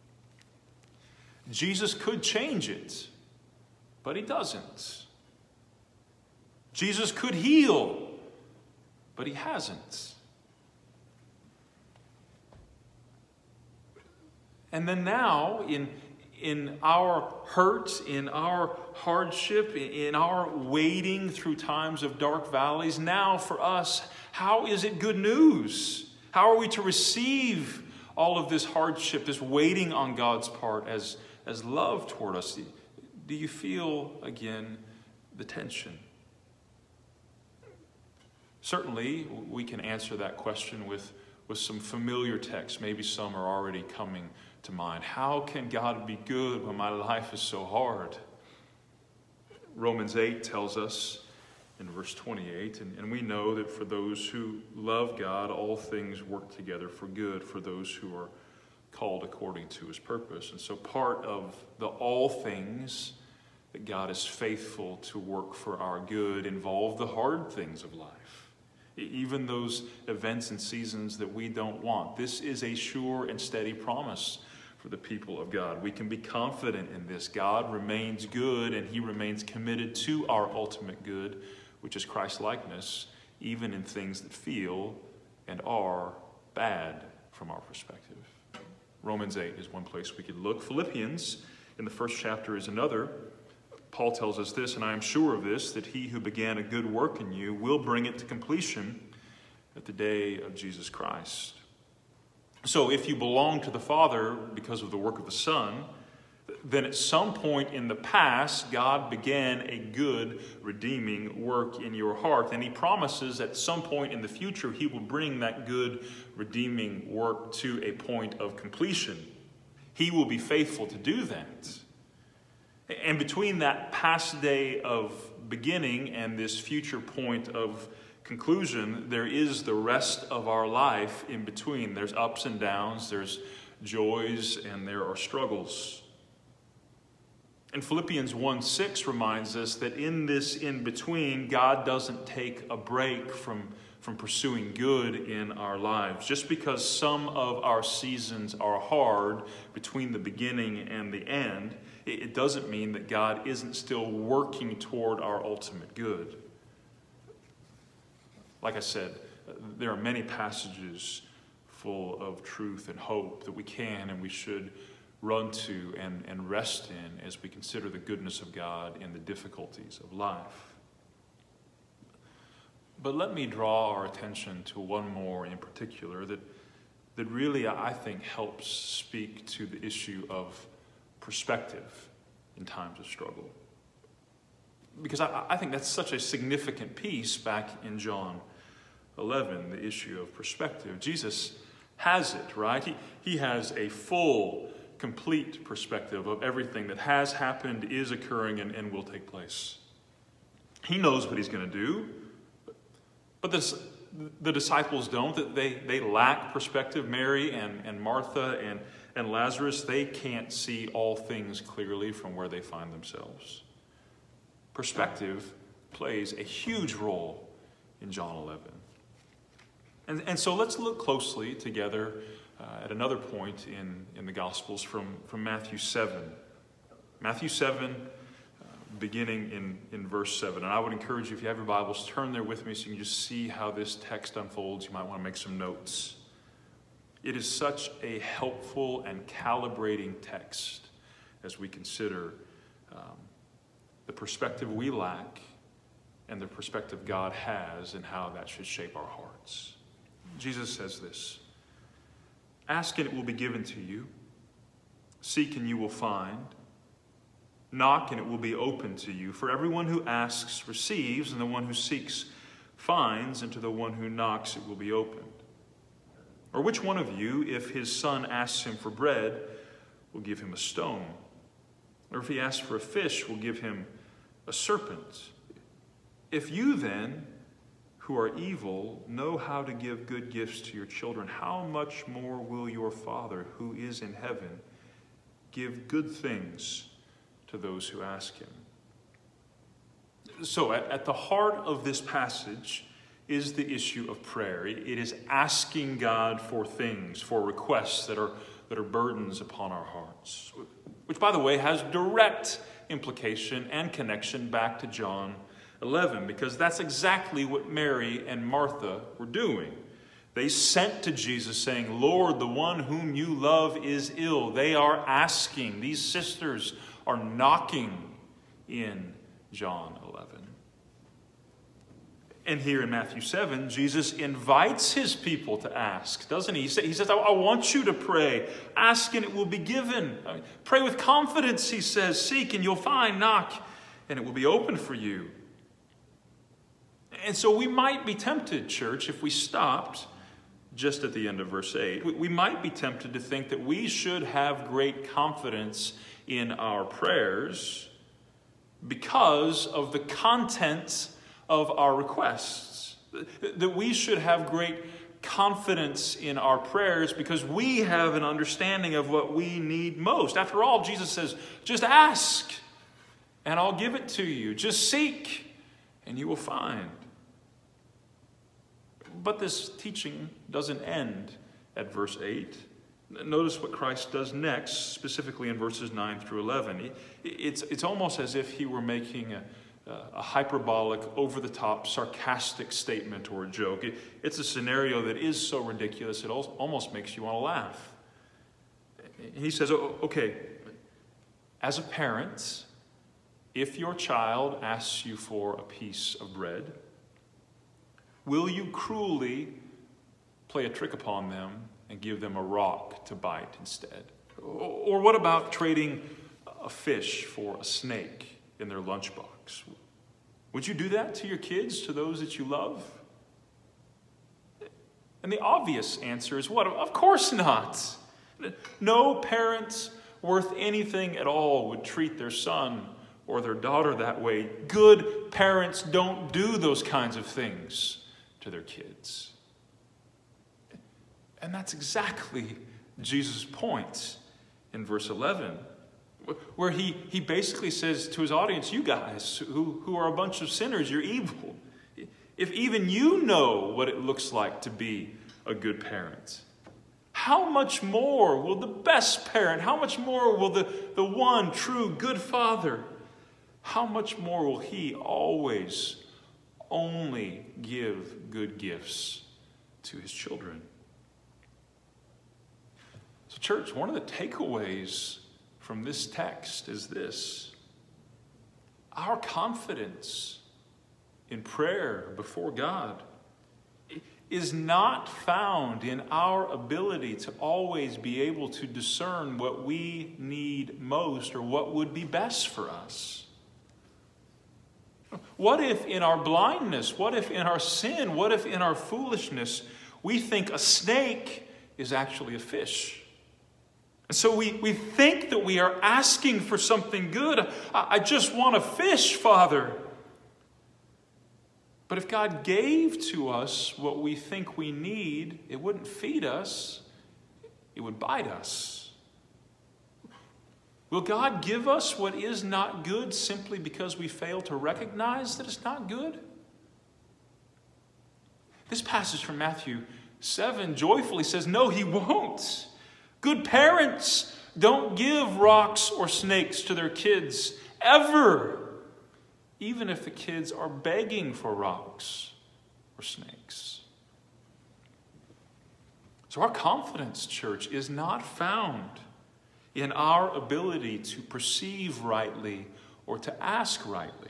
Jesus could change it, but he doesn't. Jesus could heal, but he hasn't. And then now, in our hurt, in our hardship, in our wading through times of dark valleys, now for us, how is it good news? How are we to receive all of this hardship, this waiting on God's part as love toward us? Do you feel, again, the tension? Certainly, we can answer that question with some familiar texts. Maybe some are already coming to mind. How can God be good when my life is so hard? Romans 8 tells us in verse 28, and we know that for those who love God, all things work together for good, for those who are called according to his purpose. And so part of the all things that God is faithful to work for our good involve the hard things of life. Even those events and seasons that we don't want. This is a sure and steady promise for the people of God. We can be confident in this. God remains good, and he remains committed to our ultimate good, which is Christ-likeness, even in things that feel and are bad from our perspective. Romans 8 is one place we could look. Philippians in the first chapter is another. Paul tells us this, and I am sure of this, that he who began a good work in you will bring it to completion at the day of Jesus Christ. So if you belong to the Father because of the work of the Son, then at some point in the past, God began a good, redeeming work in your heart. And he promises at some point in the future, he will bring that good, redeeming work to a point of completion. He will be faithful to do that. And between that past day of beginning and this future point of conclusion, there is the rest of our life in between. There's ups and downs, there's joys, and there are struggles. And Philippians 1:6 reminds us that in this in-between, God doesn't take a break from pursuing good in our lives. Just because some of our seasons are hard between the beginning and the end, it doesn't mean that God isn't still working toward our ultimate good. Like I said, there are many passages full of truth and hope that we can and we should run to and rest in as we consider the goodness of God in the difficulties of life. But let me draw our attention to one more in particular that really, I think, helps speak to the issue of perspective in times of struggle. Because I think that's such a significant piece back in John 11, the issue of perspective. Jesus has it, right? He has a full, complete perspective of everything that has happened, is occurring, and will take place. He knows what he's going to do, but the disciples don't. They lack perspective. Mary and Martha and Lazarus, they can't see all things clearly from where they find themselves. Perspective plays a huge role in John 11. And so let's look closely together at another point in the Gospels from Matthew 7. Matthew 7, beginning in verse 7. And I would encourage you, if you have your Bibles, turn there with me so you can just see how this text unfolds. You might want to make some notes. It is such a helpful and calibrating text as we consider the perspective we lack and the perspective God has and how that should shape our hearts. Jesus says this, "Ask and it will be given to you. Seek and you will find. Knock and it will be opened to you. For everyone who asks receives, and the one who seeks finds, and to the one who knocks it will be opened. Or which one of you, if his son asks him for bread, will give him a stone? Or if he asks for a fish, will give him a serpent? If you then, who are evil, know how to give good gifts to your children, how much more will your Father, who is in heaven, give good things to those who ask him?" So at the heart of this passage is the issue of prayer. It is asking God for things, for requests that are burdens upon our hearts. Which, by the way, has direct implication and connection back to John 11, because that's exactly what Mary and Martha were doing. They sent to Jesus saying, "Lord, the one whom you love is ill." They are asking. These sisters are knocking in John 11. And here in Matthew 7, Jesus invites his people to ask, doesn't he? He says, I want you to pray. Ask and it will be given. Pray with confidence, he says. Seek and you'll find. Knock and it will be open for you. And so we might be tempted, church, if we stopped just at the end of verse 8. We might be tempted to think that we should have great confidence in our prayers because of the content of our requests. That we should have great confidence in our prayers because we have an understanding of what we need most. After all, Jesus says, just ask and I'll give it to you. Just seek and you will find. But this teaching doesn't end at verse 8. Notice what Christ does next, specifically in verses 9 through 11. It's almost as if he were making a hyperbolic, over-the-top, sarcastic statement or a joke. It's a scenario that is so ridiculous it almost makes you want to laugh. He says, okay, as a parent, if your child asks you for a piece of bread, will you cruelly play a trick upon them and give them a rock to bite instead? Or what about trading a fish for a snake in their lunchbox? Would you do that to your kids, to those that you love? And the obvious answer is what? Of course not. No parent worth anything at all would treat their son or their daughter that way. Good parents don't do those kinds of things to their kids. And that's exactly Jesus' point in verse 11, where he basically says to his audience, you guys who are a bunch of sinners, you're evil. If even you know what it looks like to be a good parent, how much more will the best parent, how much more will the one true good father, how much more will he always only give good gifts to his children? So church, one of the takeaways from this text is this: our confidence in prayer before God is not found in our ability to always be able to discern what we need most or what would be best for us. What if in our blindness, what if in our sin, what if in our foolishness, we think a snake is actually a fish? And so we think that we are asking for something good. I just want a fish, Father. But if God gave to us what we think we need, it wouldn't feed us, it would bite us. Will God give us what is not good simply because we fail to recognize that it's not good? This passage from Matthew 7 joyfully says, no, he won't. Good parents don't give rocks or snakes to their kids ever, even if the kids are begging for rocks or snakes. So our confidence, church, is not found in our ability to perceive rightly or to ask rightly.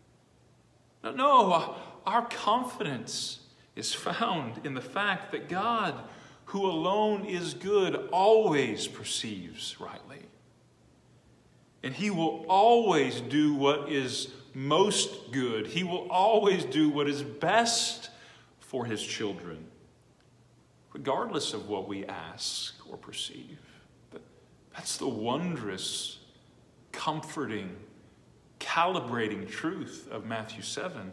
No, our confidence is found in the fact that God, who alone is good, always perceives rightly. And he will always do what is most good. He will always do what is best for his children, regardless of what we ask or perceive. That's the wondrous, comforting, calibrating truth of Matthew 7.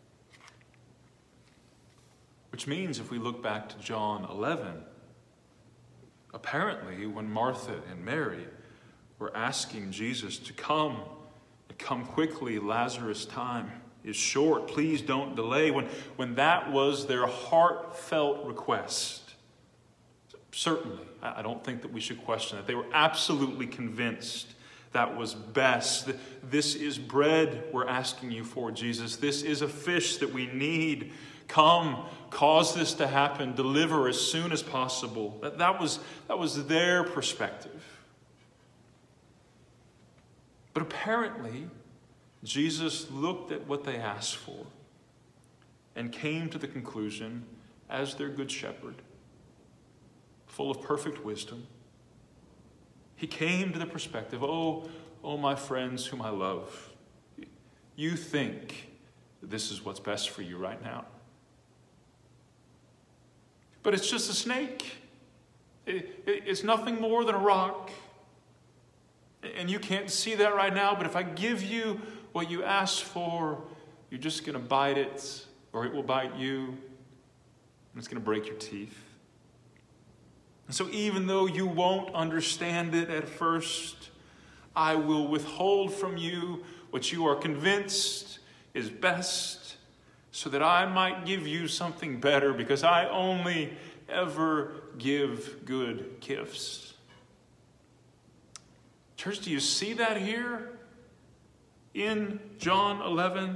Which means if we look back to John 11, apparently when Martha and Mary were asking Jesus to come quickly, Lazarus' time is short, please don't delay, when that was their heartfelt request, certainly, I don't think that we should question it. They were absolutely convinced that was best. This is bread we're asking you for, Jesus. This is a fish that we need. Come, cause this to happen. Deliver as soon as possible. That was their perspective. But apparently, Jesus looked at what they asked for and came to the conclusion, as their good shepherd, full of perfect wisdom, he came to the perspective, oh, my friends whom I love, you think this is what's best for you right now. But it's just a snake. It's nothing more than a rock. And you can't see that right now, but if I give you what you asked for, you're just going to bite it, or it will bite you, and it's going to break your teeth. And so even though you won't understand it at first, I will withhold from you what you are convinced is best, so that I might give you something better, because I only ever give good gifts. Church, do you see that here in John 11?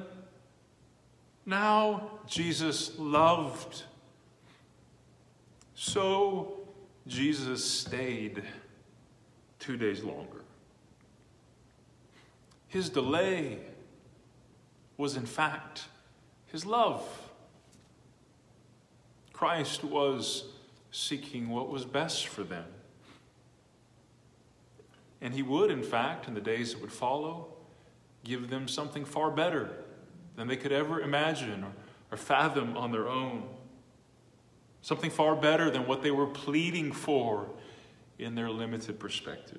Now Jesus loved, so Jesus stayed 2 days longer. His delay was in fact his love. Christ was seeking what was best for them. And he would, in fact, in the days that would follow, give them something far better than they could ever imagine or fathom on their own. Something far better than what they were pleading for in their limited perspective.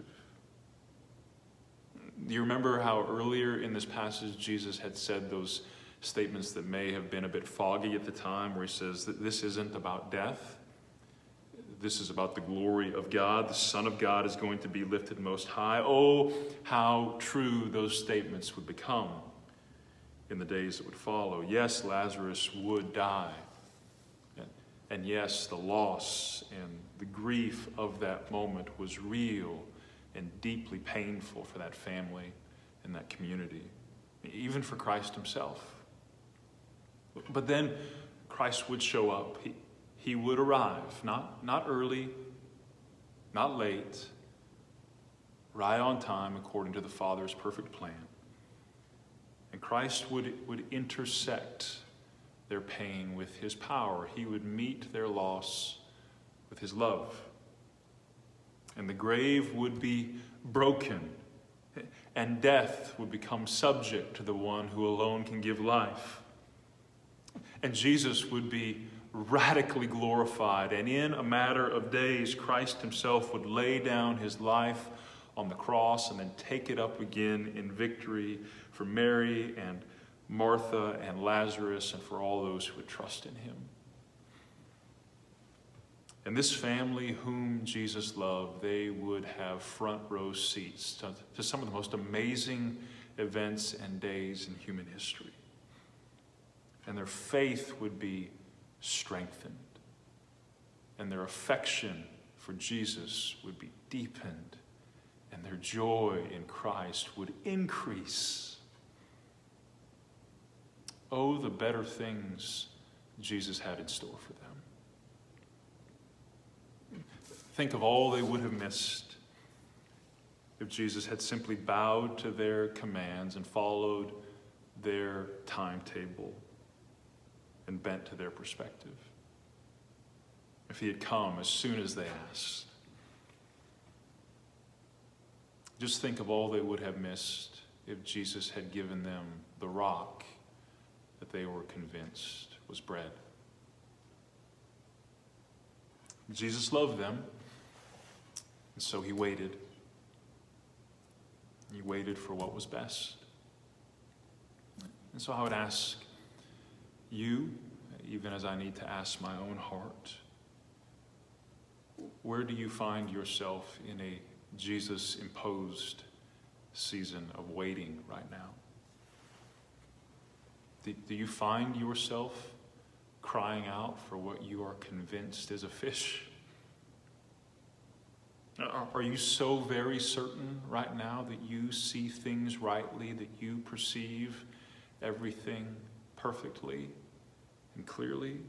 Do you remember how earlier in this passage Jesus had said those statements that may have been a bit foggy at the time, where he says that this isn't about death? This is about the glory of God. The Son of God is going to be lifted most high. Oh, how true those statements would become in the days that would follow. Yes, Lazarus would die. And yes, the loss and the grief of that moment was real and deeply painful for that family and that community, even for Christ himself. But then Christ would show up. He would arrive, not early, not late, right on time according to the Father's perfect plan. And Christ would intersect their pain with his power. He would meet their loss with his love. And the grave would be broken, and death would become subject to the one who alone can give life. And Jesus would be radically glorified, and in a matter of days, Christ himself would lay down his life on the cross and then take it up again in victory for Mary and Martha and Lazarus and for all those who would trust in him. And this family whom Jesus loved, they would have front row seats to some of the most amazing events and days in human history. And their faith would be strengthened. And their affection for Jesus would be deepened. And their joy in Christ would increase. Oh, the better things Jesus had in store for them. Think of all they would have missed if Jesus had simply bowed to their commands and followed their timetable and bent to their perspective. If he had come as soon as they asked. Just think of all they would have missed if Jesus had given them the rock that they were convinced was bread. Jesus loved them, and so he waited. He waited for what was best. And so I would ask you, even as I need to ask my own heart, where do you find yourself in a Jesus-imposed season of waiting right now? Do you find yourself crying out for what you are convinced is a fish? Are you so very certain right now that you see things rightly, that you perceive everything perfectly and clearly?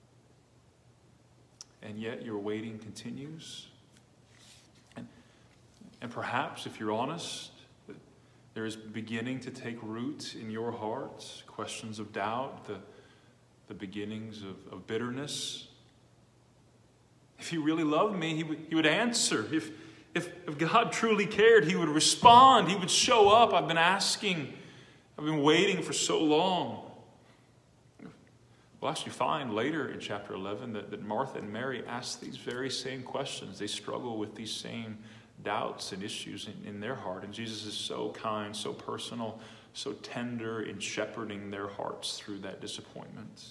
And yet your waiting continues? And perhaps, if you're honest, there is beginning to take root in your heart questions of doubt, the beginnings of bitterness. If he really loved me, he would answer. If God truly cared, he would respond. He would show up. I've been asking. I've been waiting for so long. We'll actually find later in chapter 11 that Martha and Mary ask these very same questions. They struggle with these same doubts and issues in their heart. And Jesus is so kind, so personal, so tender in shepherding their hearts through that disappointment.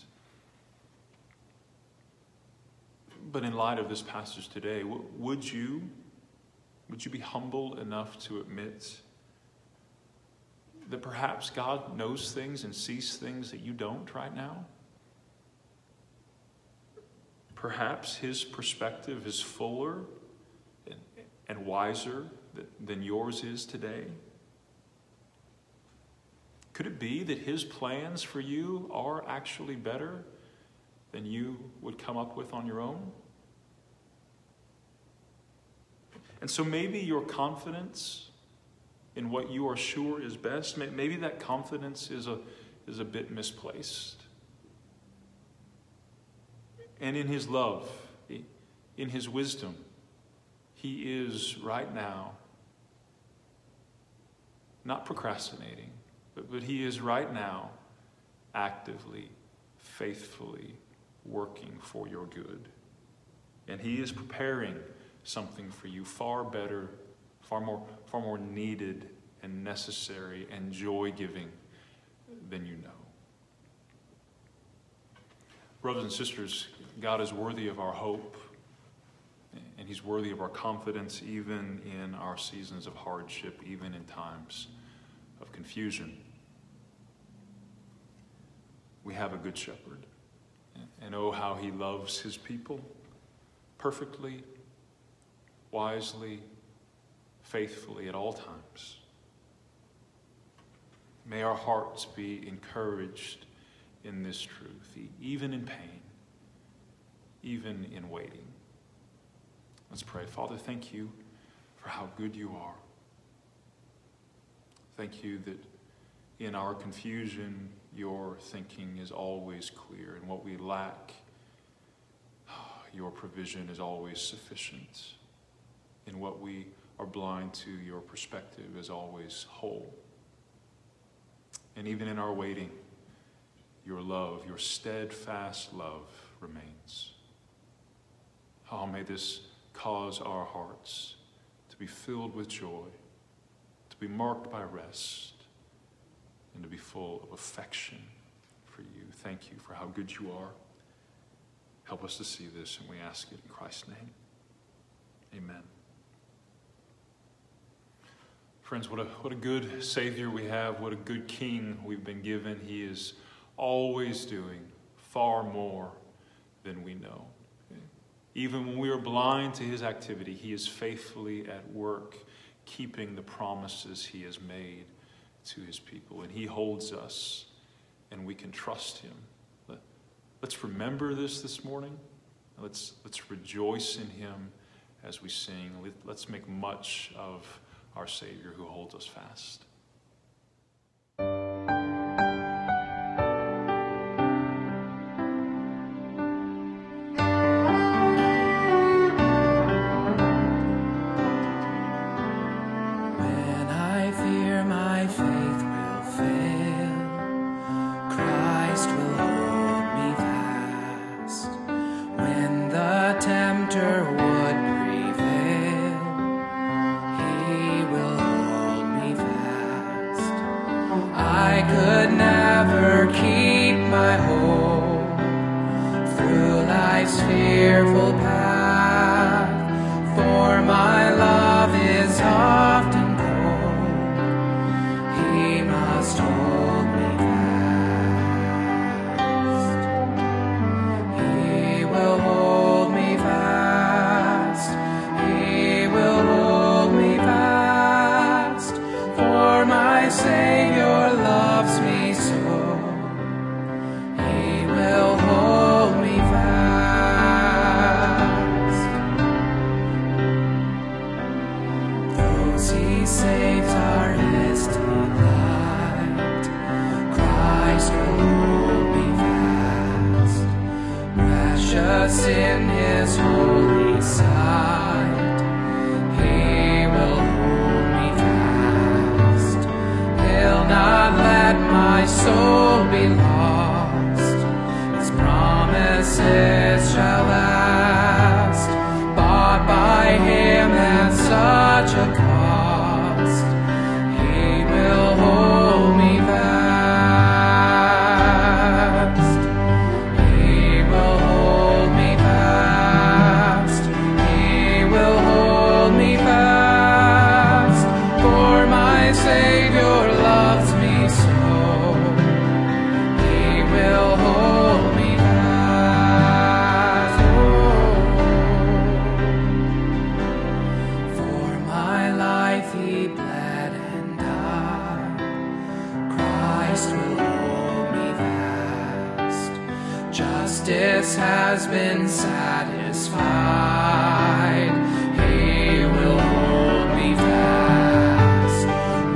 But in light of this passage today, would you be humble enough to admit that perhaps God knows things and sees things that you don't right now? Perhaps his perspective is fuller and wiser than yours is today? Could it be that his plans for you are actually better than you would come up with on your own? And so maybe your confidence in what you are sure is best, maybe that confidence is a bit misplaced. And in his love, in his wisdom, he is right now not procrastinating, but he is right now actively, faithfully working for your good. And he is preparing something for you far better, far more needed and necessary and joy-giving than you know. Brothers and sisters, God is worthy of our hope, and he's worthy of our confidence even in our seasons of hardship, even in times of confusion. We have a good shepherd, and oh, how he loves his people perfectly, wisely, faithfully at all times. May our hearts be encouraged in this truth, even in pain, even in waiting. Let's pray. Father, thank you for how good you are. Thank you that in our confusion, your thinking is always clear, and what we lack, your provision is always sufficient. In what we are blind to, your perspective is always whole. And even in our waiting, your love, your steadfast love remains. Oh, may this cause our hearts to be filled with joy, to be marked by rest, and to be full of affection for you. Thank you for how good you are. Help us to see this, and we ask it in Christ's name. Amen. Friends, what a good Savior we have, what a good King we've been given. He is always doing far more than we know. Even when we are blind to his activity, he is faithfully at work, keeping the promises he has made to his people. And he holds us, and we can trust him. Let's remember this morning. Let's rejoice in him as we sing. Let's make much of our Savior who holds us fast. Justice has been satisfied. He will hold me fast.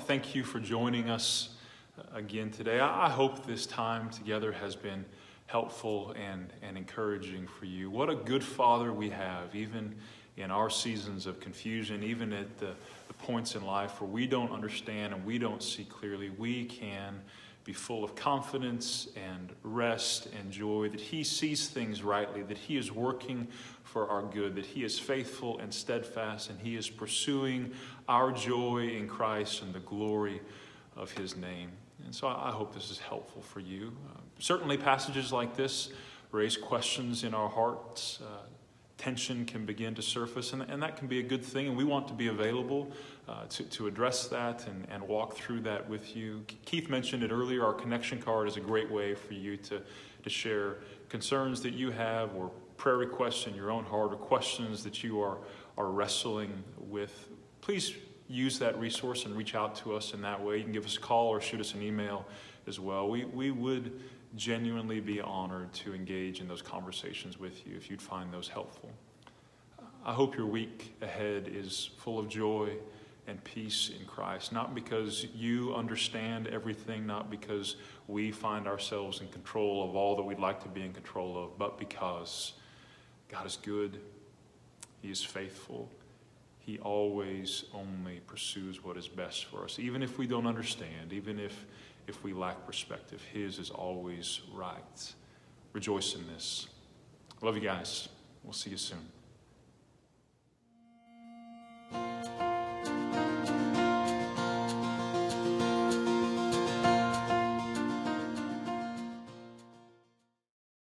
thank you for joining us again today. I hope this time together has been helpful and encouraging for you. What a good Father we have, even in our seasons of confusion, even at the points in life where we don't understand and we don't see clearly. We can be full of confidence and rest and joy that He sees things rightly, that He is working for our good, that He is faithful and steadfast, and He is pursuing our joy in Christ and the glory of His name. And so I hope this is helpful for you. Certainly passages like this raise questions in our hearts. Tension can begin to surface, and that can be a good thing, and we want to be available to address that and walk through that with you. Keith mentioned it earlier. Our connection card is a great way for you to share concerns that you have, or prayer requests in your own heart, or questions that you are wrestling with. Please use that resource and reach out to us in that way. You can give us a call or shoot us an email as well. We would genuinely be honored to engage in those conversations with you if you'd find those helpful. I hope your week ahead is full of joy and peace in Christ, not because you understand everything, not because we find ourselves in control of all that we'd like to be in control of, but because God is good, He is faithful, He always only pursues what is best for us. Even if we don't understand, even if we lack perspective, His is always right. Rejoice in this. Love you guys. We'll see you soon.